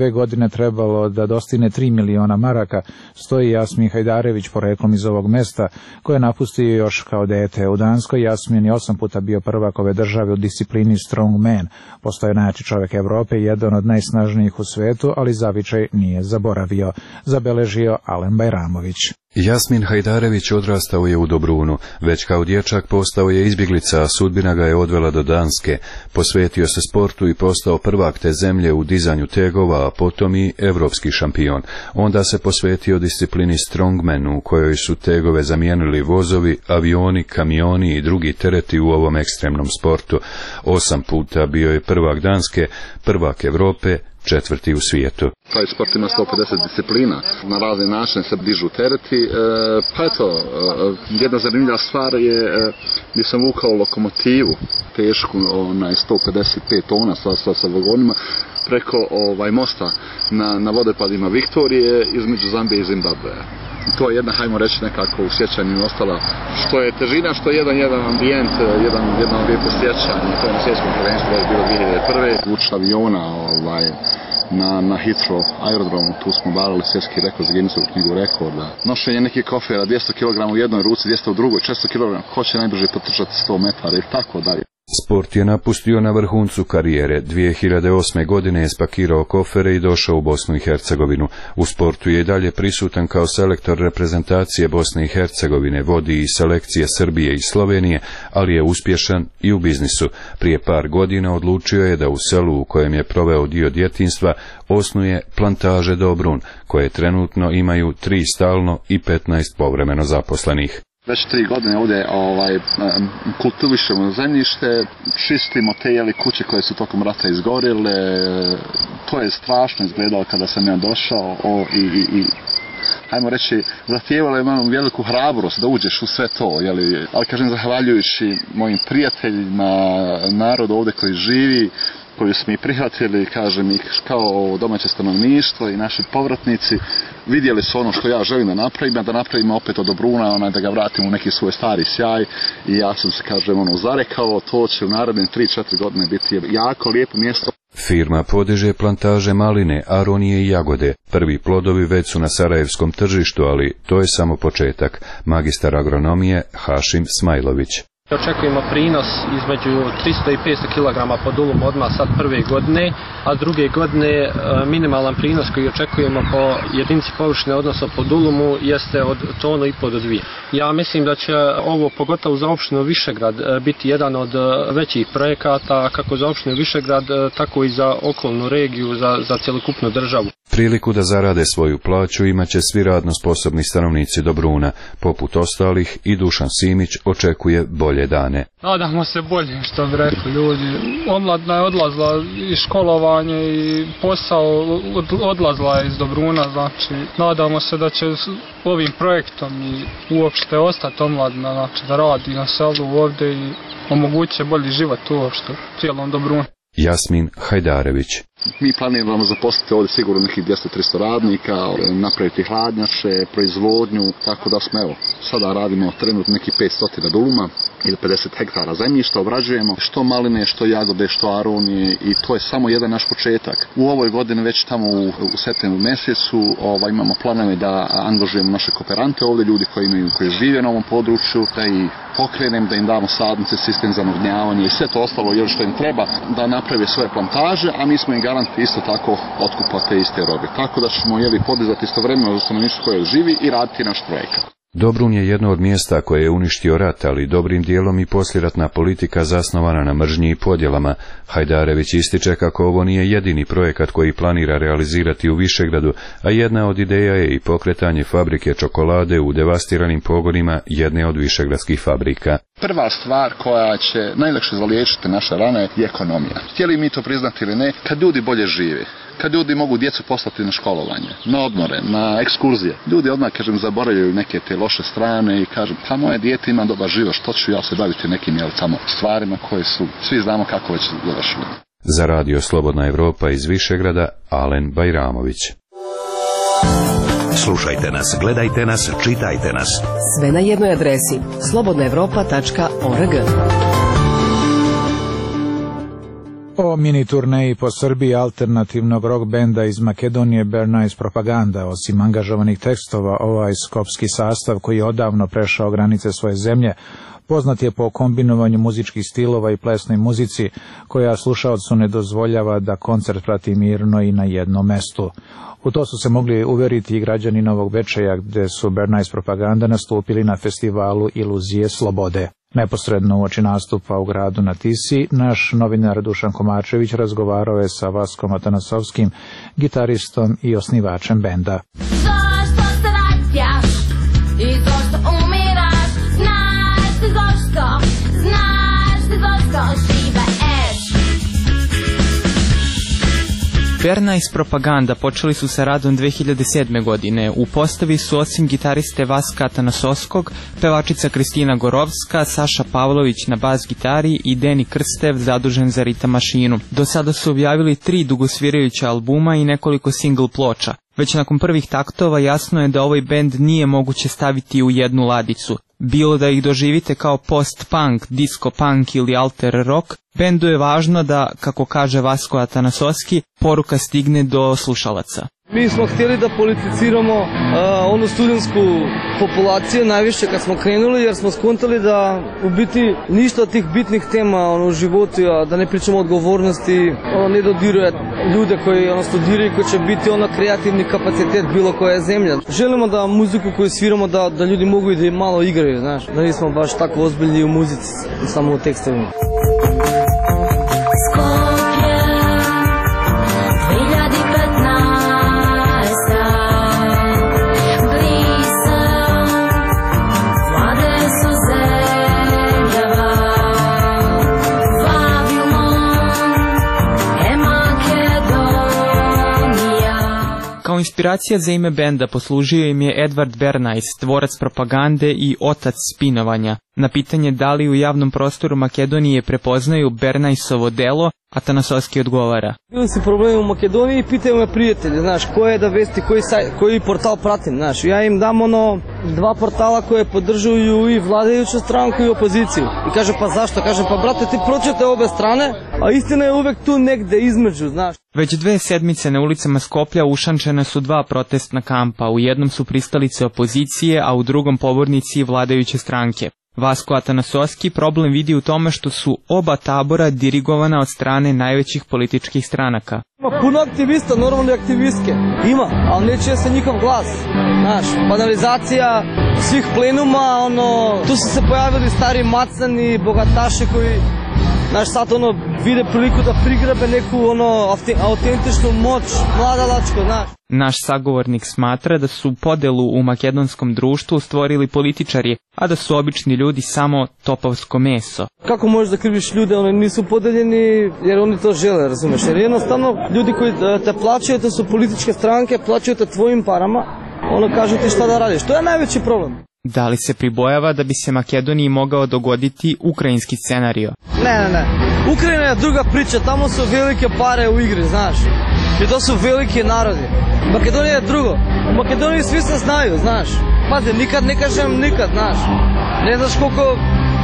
[SPEAKER 1] dve godine trebalo da dostigne tri miliona maraka, stoji Jasmin Hajdarević, poreklom iz ovog mesta, koje je napustio još kao dete. U Danskoj Jasmin je osam puta bio prvak ove države u disciplini strongman. Postao je najjači čovjek Evrope i jedan od najsnažnijih u svetu, ali zavičaj nije zaboravio, zabeležio Alen Bajramović.
[SPEAKER 2] Jasmin Hajdarević odrastao je u Dobrunu, već kao dječak postao je izbjeglica, a sudbina ga je odvela do Danske. Posvetio se sportu i postao prvak te zemlje u dizanju tegova, a potom i evropski šampion. Onda se posvetio disciplini strongman, u kojoj su tegove zamijenili vozovi, avioni, kamioni i drugi tereti u ovom ekstremnom sportu. Osam puta bio je prvak Danske, prvak Evrope, četvrti u svijetu.
[SPEAKER 11] Taj sport ima sto pedeset disciplina, na razne načine se dižu tereti, e, pa eto, e, jedna zanimljiva stvar je, e, gdje sam vukao lokomotivu, tešku, onaj sto pedeset pet tona sa, sa, sa vagonima, preko ovaj, mosta na, na vodopadima Viktorije između Zambije i Zimbabvea. To je jedna, hajmo reći, nekako u sjećanju ostala, što je težina, što je jedan, jedan ambijent, jedan, jedan lijepo sjećanje. To je na svjetskom prvenstvu bilo dvije hiljade prve. Vuč aviona ovaj, na, na Heathrow aerodromu, tu smo barali svjetski rekord za Guinnessovu knjigu rekorda. Nošenje nekih kofera, dvjesto kilograma u jednoj ruci, dvjesto u drugoj, četiristo kilograma, ko će najbrže potrčati sto metara i tako dalje.
[SPEAKER 2] Sport je napustio na vrhuncu karijere. dvije hiljade osme. godine je spakirao kofere i došao u Bosnu i Hercegovinu. U sportu je i dalje prisutan kao selektor reprezentacije Bosne i Hercegovine, vodi i selekcije Srbije i Slovenije, ali je uspješan i u biznisu. Prije par godina odlučio je da u selu u kojem je proveo dio djetinjstva osnuje plantaže Dobrun, koje trenutno imaju tri stalno i petnaest povremeno zaposlenih.
[SPEAKER 11] Već tri godine ovdje ovaj, kultivišemo zemljište, čistimo te jeli kuće koje su tokom rata izgorile. To je strašno izgledalo kada sam ja došao o, i, i, i hajmo reći, zahtijevalo je malo veliku hrabrost da uđeš u sve to, jeli, ali kažem, zahvaljujući mojim prijateljima, narodu ovdje koji živi, koju smo i prihvatili, kažem, i kao domaće stanovništvo i naši povratnici, vidjeli su ono što ja želim da napravim, da napravimo opet od Dobruna, onaj, da ga vratim u neki svoj stari sjaj, i ja sam se, kažem, ono, zarekao, to će u narednim tri četiri godine biti jako lijepo mjesto.
[SPEAKER 2] Firma podiže plantaže maline, aronije i jagode. Prvi plodovi već su na sarajevskom tržištu, ali to je samo početak. Magistar agronomije Hašim Smajlović.
[SPEAKER 18] Očekujemo prinos između tristo i petsto kilograma po dulumu odmah sad prve godine, a druge godine minimalan prinos koji očekujemo po jedinici površine, odnosno po dulumu, jeste od tonu i pol do dvije. Ja mislim da će ovo, pogotovo za opštinu Višegrad, biti jedan od većih projekata, kako za opštinu Višegrad, tako i za okolnu regiju, za, za cjelokupnu državu.
[SPEAKER 2] Priliku da zarade svoju plaću imaće svi radno sposobni stanovnici Dobruna. Poput ostalih, i Dušan Simić očekuje bolje dane.
[SPEAKER 22] Nadamo se bolje, što bi rekli ljudi. Omladina je odlazila i školovanje i posao, odlazila je iz Dobruna, znači nadamo se da će ovim projektom i uopšte ostati omladina, znači da radi na selu ovdje i omoguće bolji život uopšte u cijelom Dobrunu.
[SPEAKER 2] Jasmin Hajdarević.
[SPEAKER 11] Mi planiramo zaposliti ovdje sigurno nekih dvjesto do tristo radnika, napraviti hladnjače, proizvodnju, tako da smo, evo, sada radimo trenutno neki petsto duluma ili pedeset hektara zemljišta, obrađujemo što maline, što jagode, što aronije, i to je samo jedan naš početak. U ovoj godini već tamo u, u septembru mjesecu ovaj, imamo planove da angažujemo naše kooperante ovdje, ljudi koji imaju, koji žive na ovom području, da i pokrenem, da im damo sadnice, sistem za navodnjavanje i sve to ostalo još što im treba da naprave svoje plantaže, a mi smo im garanti isto tako otkupa te iste robe. Tako da ćemo jeli podizati istovremeno za stanovništvo koje živi i raditi naš projekat.
[SPEAKER 2] Dobrun je jedno od mjesta koje je uništio rat, ali dobrim dijelom i poslijeratna politika zasnovana na mržnji i podjelama. Hajdarević ističe kako ovo nije jedini projekat koji planira realizirati u Višegradu, a jedna od ideja je i pokretanje fabrike čokolade u devastiranim pogonima jedne od višegradskih fabrika.
[SPEAKER 11] Prva stvar koja će najlakše zaliječiti naše rane je ekonomija. Htjeli mi to priznati ili ne, kad ljudi bolje žive, kad ljudi mogu djecu poslati na školovanje, na odmore, na ekskurzije, ljudi odmah, kažem, zaboravljaju neke te loše strane i kažem, pa moje dijete ima dobar život, što ću ja se baviti nekim, jel, tamo stvarima koje su, svi znamo kako već završili.
[SPEAKER 2] Za radio Slobodna Evropa iz Višegrada, Alen Bajramović.
[SPEAKER 10] Slušajte nas, gledajte nas, čitajte nas.
[SPEAKER 3] Sve na jednoj adresi slobodna evropa tačka org.
[SPEAKER 1] O mini turneji po Srbiji alternativnog rock benda iz Makedonije Bernays Propaganda, osim angažovanih tekstova, ovaj skopski sastav koji je odavno prešao granice svoje zemlje, poznat je po kombinovanju muzičkih stilova i plesnoj muzici, koja slušaocu ne dozvoljava da koncert prati mirno i na jednom mestu. U to su se mogli uveriti i građani Novog Bečeja, gde su Bernays Propaganda nastupili na festivalu Iluzije slobode. Neposredno uoči nastupa u gradu na Tisi, naš novinar Dušan Komačević razgovarao je sa Vaskom Atanasovskim, gitaristom i osnivačem benda.
[SPEAKER 5] Zašto se rađaš i zašto umiraš, znaš ti zašto, znaš ti zašto žive eš.
[SPEAKER 7] Bernays Propaganda počeli su sa radom dve hiljade sedme. godine. U postavi su osim gitariste Vaska Atanasovskog, pevačica Kristina Gorovska, Saša Pavlović na bas gitari i Deni Krstev zadužen za ritam mašinu. Do sada su objavili tri dugosvirajuća albuma i nekoliko single ploča. Već nakon prvih taktova jasno je da ovaj bend nije moguće staviti u jednu ladicu. Bilo da ih doživite kao post-punk, disco-punk ili alter rock, bendu je važno da, kako kaže Vasko Atanasovski, poruka stigne do slušalaca.
[SPEAKER 23] Mi smo htjeli da politiciramo uh, onu studentsku populaciju najviše kad smo krenuli, jer smo skontali da u biti ništa od tih bitnih tema ono, u životu, a da ne pričamo o odgovornosti, ono, ne dodiruje ljude koji ono, studiraju, koji će biti ono kreativni kapacitet bilo koja zemlja. Želimo da muziku koju sviramo da, da ljudi mogu i da malo igraju, znaš, da nismo baš tako ozbiljni u muzici, samo u tekstovima.
[SPEAKER 7] Kao inspiracija za ime benda poslužio im je Edvard Bernays, tvorac propagande i otac spinovanja. Na pitanje da li u javnom prostoru Makedonije prepoznaju Bernaysovo delo, Atanasovski odgovara.
[SPEAKER 23] Bili si problemi u Makedoniji i pitaju me prijatelje, znaš, koje je da vesti, koji, saj, koji portal pratim, znaš. Ja im dam ono dva portala koje podržuju i vladajuću stranku i opoziciju. I kaže, pa zašto? Kažem, pa brate, ti pročite obe strane, a istina je uvek tu negde između, znaš.
[SPEAKER 7] Već dve sedmice na ulicama Skoplja ušančena su dva protestna kampa. U jednom su pristalice opozicije, a u drugom pobornici vladajuće stranke. Vasko Atanasovski problem vidi u tome što su oba tabora dirigovana od strane najvećih političkih stranaka.
[SPEAKER 23] Ima puno aktivista, normalno i aktivistke. Ima, ali ne čuje se njihov glas. Znaš, banalizacija svih plenuma, ono, tu su se pojavili stari macani, bogataši koji, znaš, sad ono, vide priliku da prigrabe neku, ono, autentičnu moć, mladalačko, znaš.
[SPEAKER 7] Naš sagovornik smatra da su podelu u makedonskom društvu stvorili političari, a da su obični ljudi samo topovsko meso.
[SPEAKER 23] Kako možeš da kriviš ljude, oni nisu podeljeni jer oni to žele, razumeš? Jer jednostavno ljudi koji te plaćaju, to su političke stranke, plaćaju te tvojim parama, ono kažu ti šta da radiš. To je najveći problem.
[SPEAKER 7] Da li se pribojava da bi se Makedoniji mogao dogoditi ukrajinski scenario?
[SPEAKER 23] Ne, ne, ne. Ukrajina je druga priča, tamo su velike pare u igri, znaš. I to su veliki narodi. Makedonija je drugo. U Makedoniji svi se znaju, znaš. Pazi, nikad ne kažem nikad, znaš. Ne znaš koliko,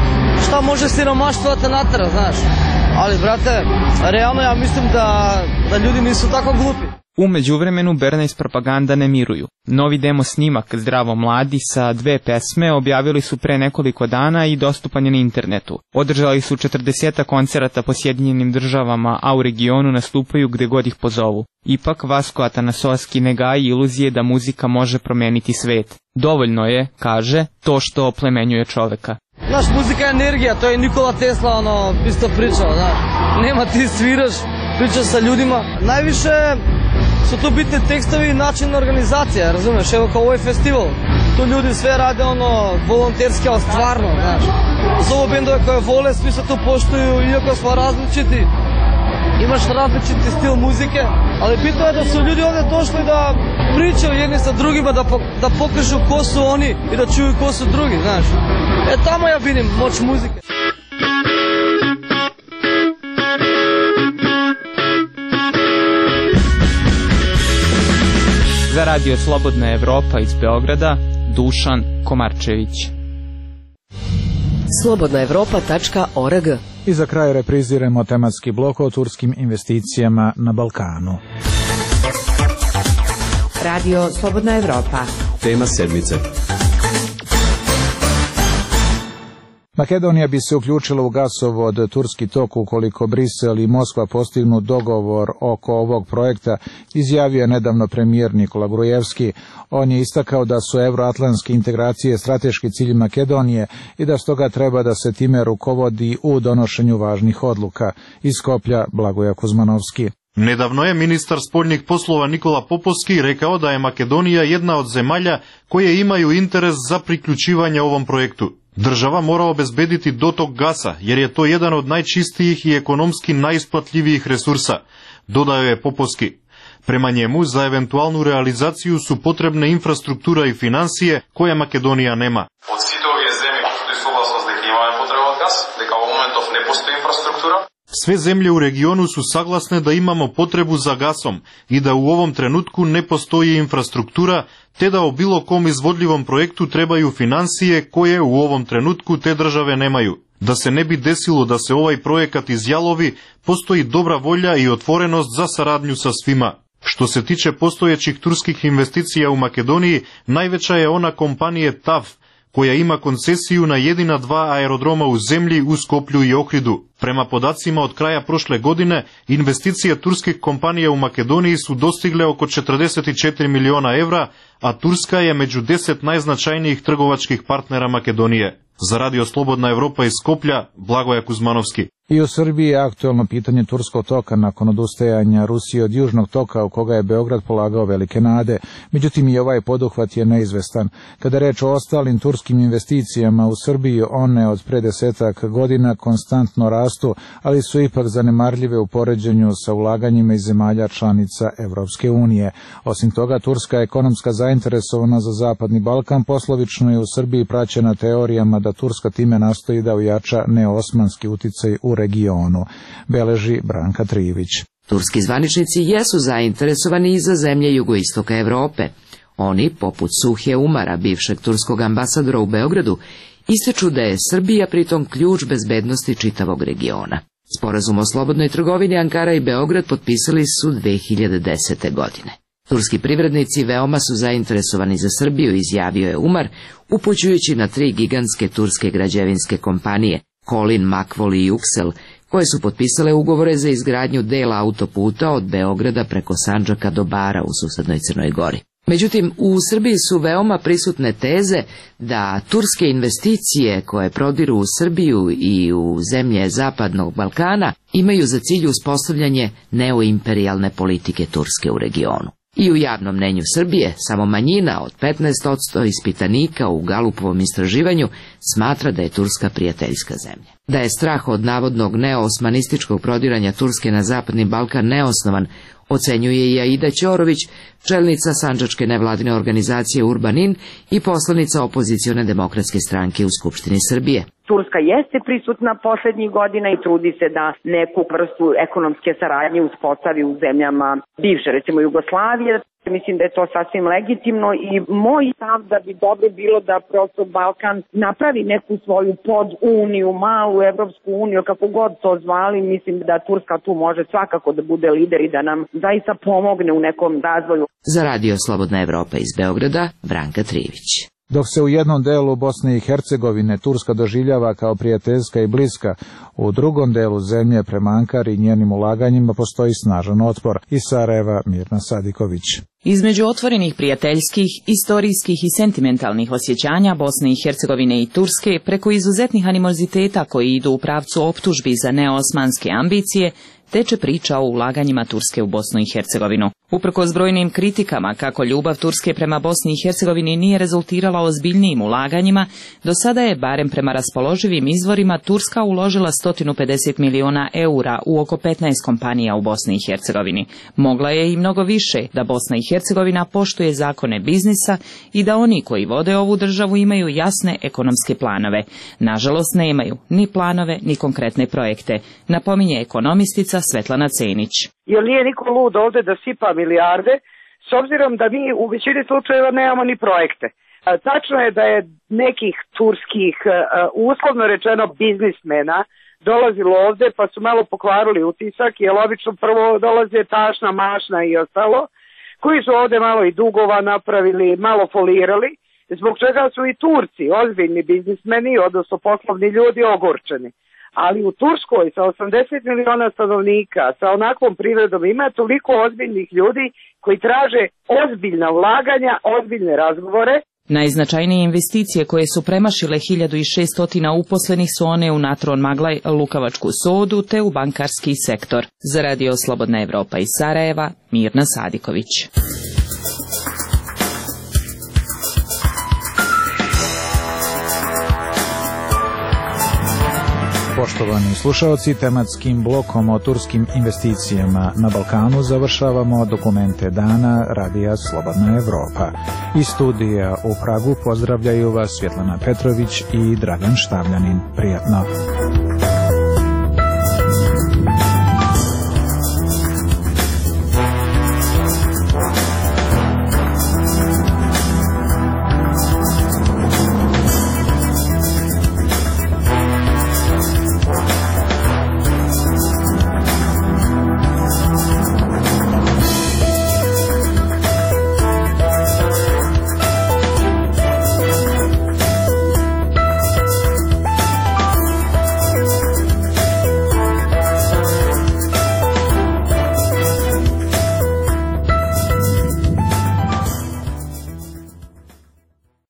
[SPEAKER 23] šta može siromaštvo da te natera, znaš. Ali, brate, realno ja mislim da, da ljudi nisu tako glupi.
[SPEAKER 7] U međuvremenu Bernays Propaganda ne miruju. Novi demo snimak Zdravo mladi sa dve pesme objavili su pre nekoliko dana i dostupan je na internetu. Održali su četrdeset koncerata po Sjedinjenim državama, a u regionu nastupaju gde god ih pozovu. Ipak Vasko Atanasovski ne gaji iluzije da muzika može promeniti svet. Dovoljno je, kaže, to što oplemenjuje čoveka.
[SPEAKER 23] Znaš, muzika je energija, to je Nikola Tesla ono isto pričao, znaš. Nema ti sviraš, pričaš sa ljudima. Najviše su tu bitni tekstovi i način organizacija, razumeš, evo kao ovaj festival. Tu ljudi sve rade ono volonterski, ali stvarno, znaš. Zovu bendove koje vole, svi se tu poštuju, iako smo različiti. Imaš različiti stil muzike, ali bitno je da su ljudi ovdje došli da pričaju jedni sa drugima, da, po, da pokažu ko su oni i da čuju ko su drugi, znaš. E tamo ja vidim moć muzike.
[SPEAKER 7] Za radio Slobodna Evropa iz Beograda, Dušan Komarčević.
[SPEAKER 3] slobodna evropa tačka org.
[SPEAKER 1] I za kraj repriziramo tematski blok o turskim investicijama na Balkanu.
[SPEAKER 4] Radio Slobodna Evropa.
[SPEAKER 6] Tema sedmice.
[SPEAKER 1] Makedonija bi se uključila u gasovod Turski tok ukoliko Brisel i Moskva postignu dogovor oko ovog projekta, izjavio je nedavno premijer Nikola Grujevski. On je istakao da su euroatlantske integracije strateški cilj Makedonije i da stoga treba da se time rukovodi u donošenju važnih odluka. Iz Skoplja Blagoja Kuzmanovski.
[SPEAKER 14] Nedavno je ministar spoljnih poslova Nikola Popovski rekao da je Makedonija jedna od zemalja koje imaju interes za priključivanje ovom projektu. Država mora obezbediti dotok gasa, jer je to jedan od najčistijih i ekonomski najisplatljivijih resursa, dodao je Popovski. Prema njemu, za eventualnu realizaciju su potrebne infrastruktura i financije koje Makedonija nema.
[SPEAKER 24] Od svi ovih zemlji postoji suglasnost da imaju potreban gas, da kao momentov ne postoji infrastruktura.
[SPEAKER 14] Sve zemlje u regionu su saglasne da imamo potrebu za gasom i da u ovom trenutku ne postoji infrastruktura, te da o bilo kom izvodljivom projektu trebaju financije koje u ovom trenutku te države nemaju. Da se ne bi desilo da se ovaj projekat izjalovi, postoji dobra volja i otvorenost za saradnju sa svima. Što se tiče postojećih turskih investicija u Makedoniji, najveća je ona kompanije T A V, koja ima koncesiju na jedina dva aerodroma u zemlji u Skoplju i Ohridu. Prema podacima od kraja prošle godine, investicije turskih kompanija u Makedoniji su dostigle oko četrdeset četiri miliona evra, a Turska je među deset najznačajnijih trgovačkih partnera Makedonije. Za Radio Slobodna Evropa iz Skoplja, Blagoja Kuzmanovski.
[SPEAKER 1] I u Srbiji je aktuelno pitanje Turskog toka nakon odustajanja Rusije od Južnog toka u koga je Beograd polagao velike nade. Međutim, i ovaj poduhvat je neizvestan. Kada je reč o ostalim turskim investicijama u Srbiji, one od pre desetak godina konstantno rastu, ali su ipak zanemarljive u poređenju sa ulaganjima iz zemalja članica Evropske unije. Osim toga, turska ekonomska zainteresovana za Zapadni Balkan poslovično je u Srbiji praćena teorijama da Turska time nastoji da ojača neosmanski uticaj u regionu, beleži Branka Trivić.
[SPEAKER 17] Turski zvaničnici jesu zainteresovani i za zemlje jugoistoka Evrope. Oni, poput Suhe Umara, bivšeg turskog ambasadora u Beogradu, ističu da je Srbija pritom ključ bezbednosti čitavog regiona. Sporazum o slobodnoj trgovini Ankara i Beograd potpisali su dve hiljade desete. godine. Turski privrednici veoma su zainteresovani za Srbiju, izjavio je Umar, upućujući na tri gigantske turske građevinske kompanije, Kolin, Makvol i Uksel, koje su potpisale ugovore za izgradnju dela autoputa od Beograda preko Sandžaka do Bara u susednoj Crnoj Gori. Međutim, u Srbiji su veoma prisutne teze da turske investicije koje prodiru u Srbiju i u zemlje Zapadnog Balkana imaju za cilj uspostavljanje neoimperijalne politike Turske u regionu. I u javnom mnenju Srbije samo manjina od petnaest posto ispitanika u Galupovom istraživanju smatra da je Turska prijateljska zemlja. Da je strah od navodnog neoosmanističkog prodiranja Turske na Zapadni Balkan neosnovan, ocenjuje i Aida Ćorović, čelnica sandžačke nevladine organizacije Urbanin i poslanica opozicione demokratske stranke u Skupštini Srbije.
[SPEAKER 25] Turska jeste prisutna poslednjih godina i trudi se da neku vrstu ekonomske saradnje uspostavi u zemljama bivše, recimo Jugoslavije. Mislim da je to sasvim legitimno i moj stav da bi dobro bilo da prosto Balkan napravi neku svoju poduniju, malu Evropsku uniju, kako god to zvali. Mislim da Turska tu može svakako da bude lider i da nam zaista pomogne u nekom razvoju.
[SPEAKER 17] Za Radio Slobodna Evropa iz Beograda, Branka Trivić.
[SPEAKER 1] Dok se u jednom delu Bosne i Hercegovine Turska doživljava kao prijateljska i bliska, u drugom delu zemlje prema Ankari i njenim ulaganjima postoji snažan otpor. Iz Sarajeva, Mirna Sadiković.
[SPEAKER 4] Između otvorenih prijateljskih, istorijskih i sentimentalnih osjećanja Bosne i Hercegovine i Turske, preko izuzetnih animoziteta koji idu u pravcu optužbi za neosmanske ambicije, teče priča o ulaganjima Turske u Bosnu i Hercegovinu. Uprkos brojnim kritikama kako ljubav Turske prema Bosni i Hercegovini nije rezultirala ozbiljnijim ulaganjima, do sada je, barem prema raspoloživim izvorima, Turska uložila sto pedeset miliona eura u oko petnaest kompanija u Bosni i Hercegovini. Mogla je i mnogo više da Bosna i Hercegovina poštuje zakone biznisa i da oni koji vode ovu državu imaju jasne ekonomske planove. Nažalost, nemaju ni planove ni konkretne projekte, napominje ekonomistica Svetlana Cenić.
[SPEAKER 26] Jer nije niko lud ovde da sipa milijarde, s obzirom da mi u većini slučajeva nemamo ni projekte.
[SPEAKER 6] Tačno je da je nekih turskih, uslovno rečeno, biznismena dolazilo ovde pa su malo pokvarili utisak, jer obično prvo dolaze tašna, mašna i ostalo, koji su ovde malo i dugova napravili, malo folirali, zbog čega su i Turci, ozbiljni biznismeni, odnosno poslovni ljudi, ogorčeni. Ali u Turskoj sa osamdeset miliona stanovnika, sa onakvom privredom, ima toliko ozbiljnih ljudi koji traže ozbiljna ulaganja, ozbiljne razgovore.
[SPEAKER 4] Najznačajnije investicije koje su premašile hiljadu šesto uposlenih su one u Natron Maglaj, Lukavačku sodu te u bankarski sektor. Za Radio Slobodna Evropa iz Sarajeva, Mirna Sadiković.
[SPEAKER 1] Poštovani slušaoci, tematskim blokom o turskim investicijama na Balkanu završavamo dokumente dana Radija Slobodna Evropa. Iz studija u Pragu pozdravljaju vas Svjetlana Petrović i Dragan Štavljanin. Prijatno!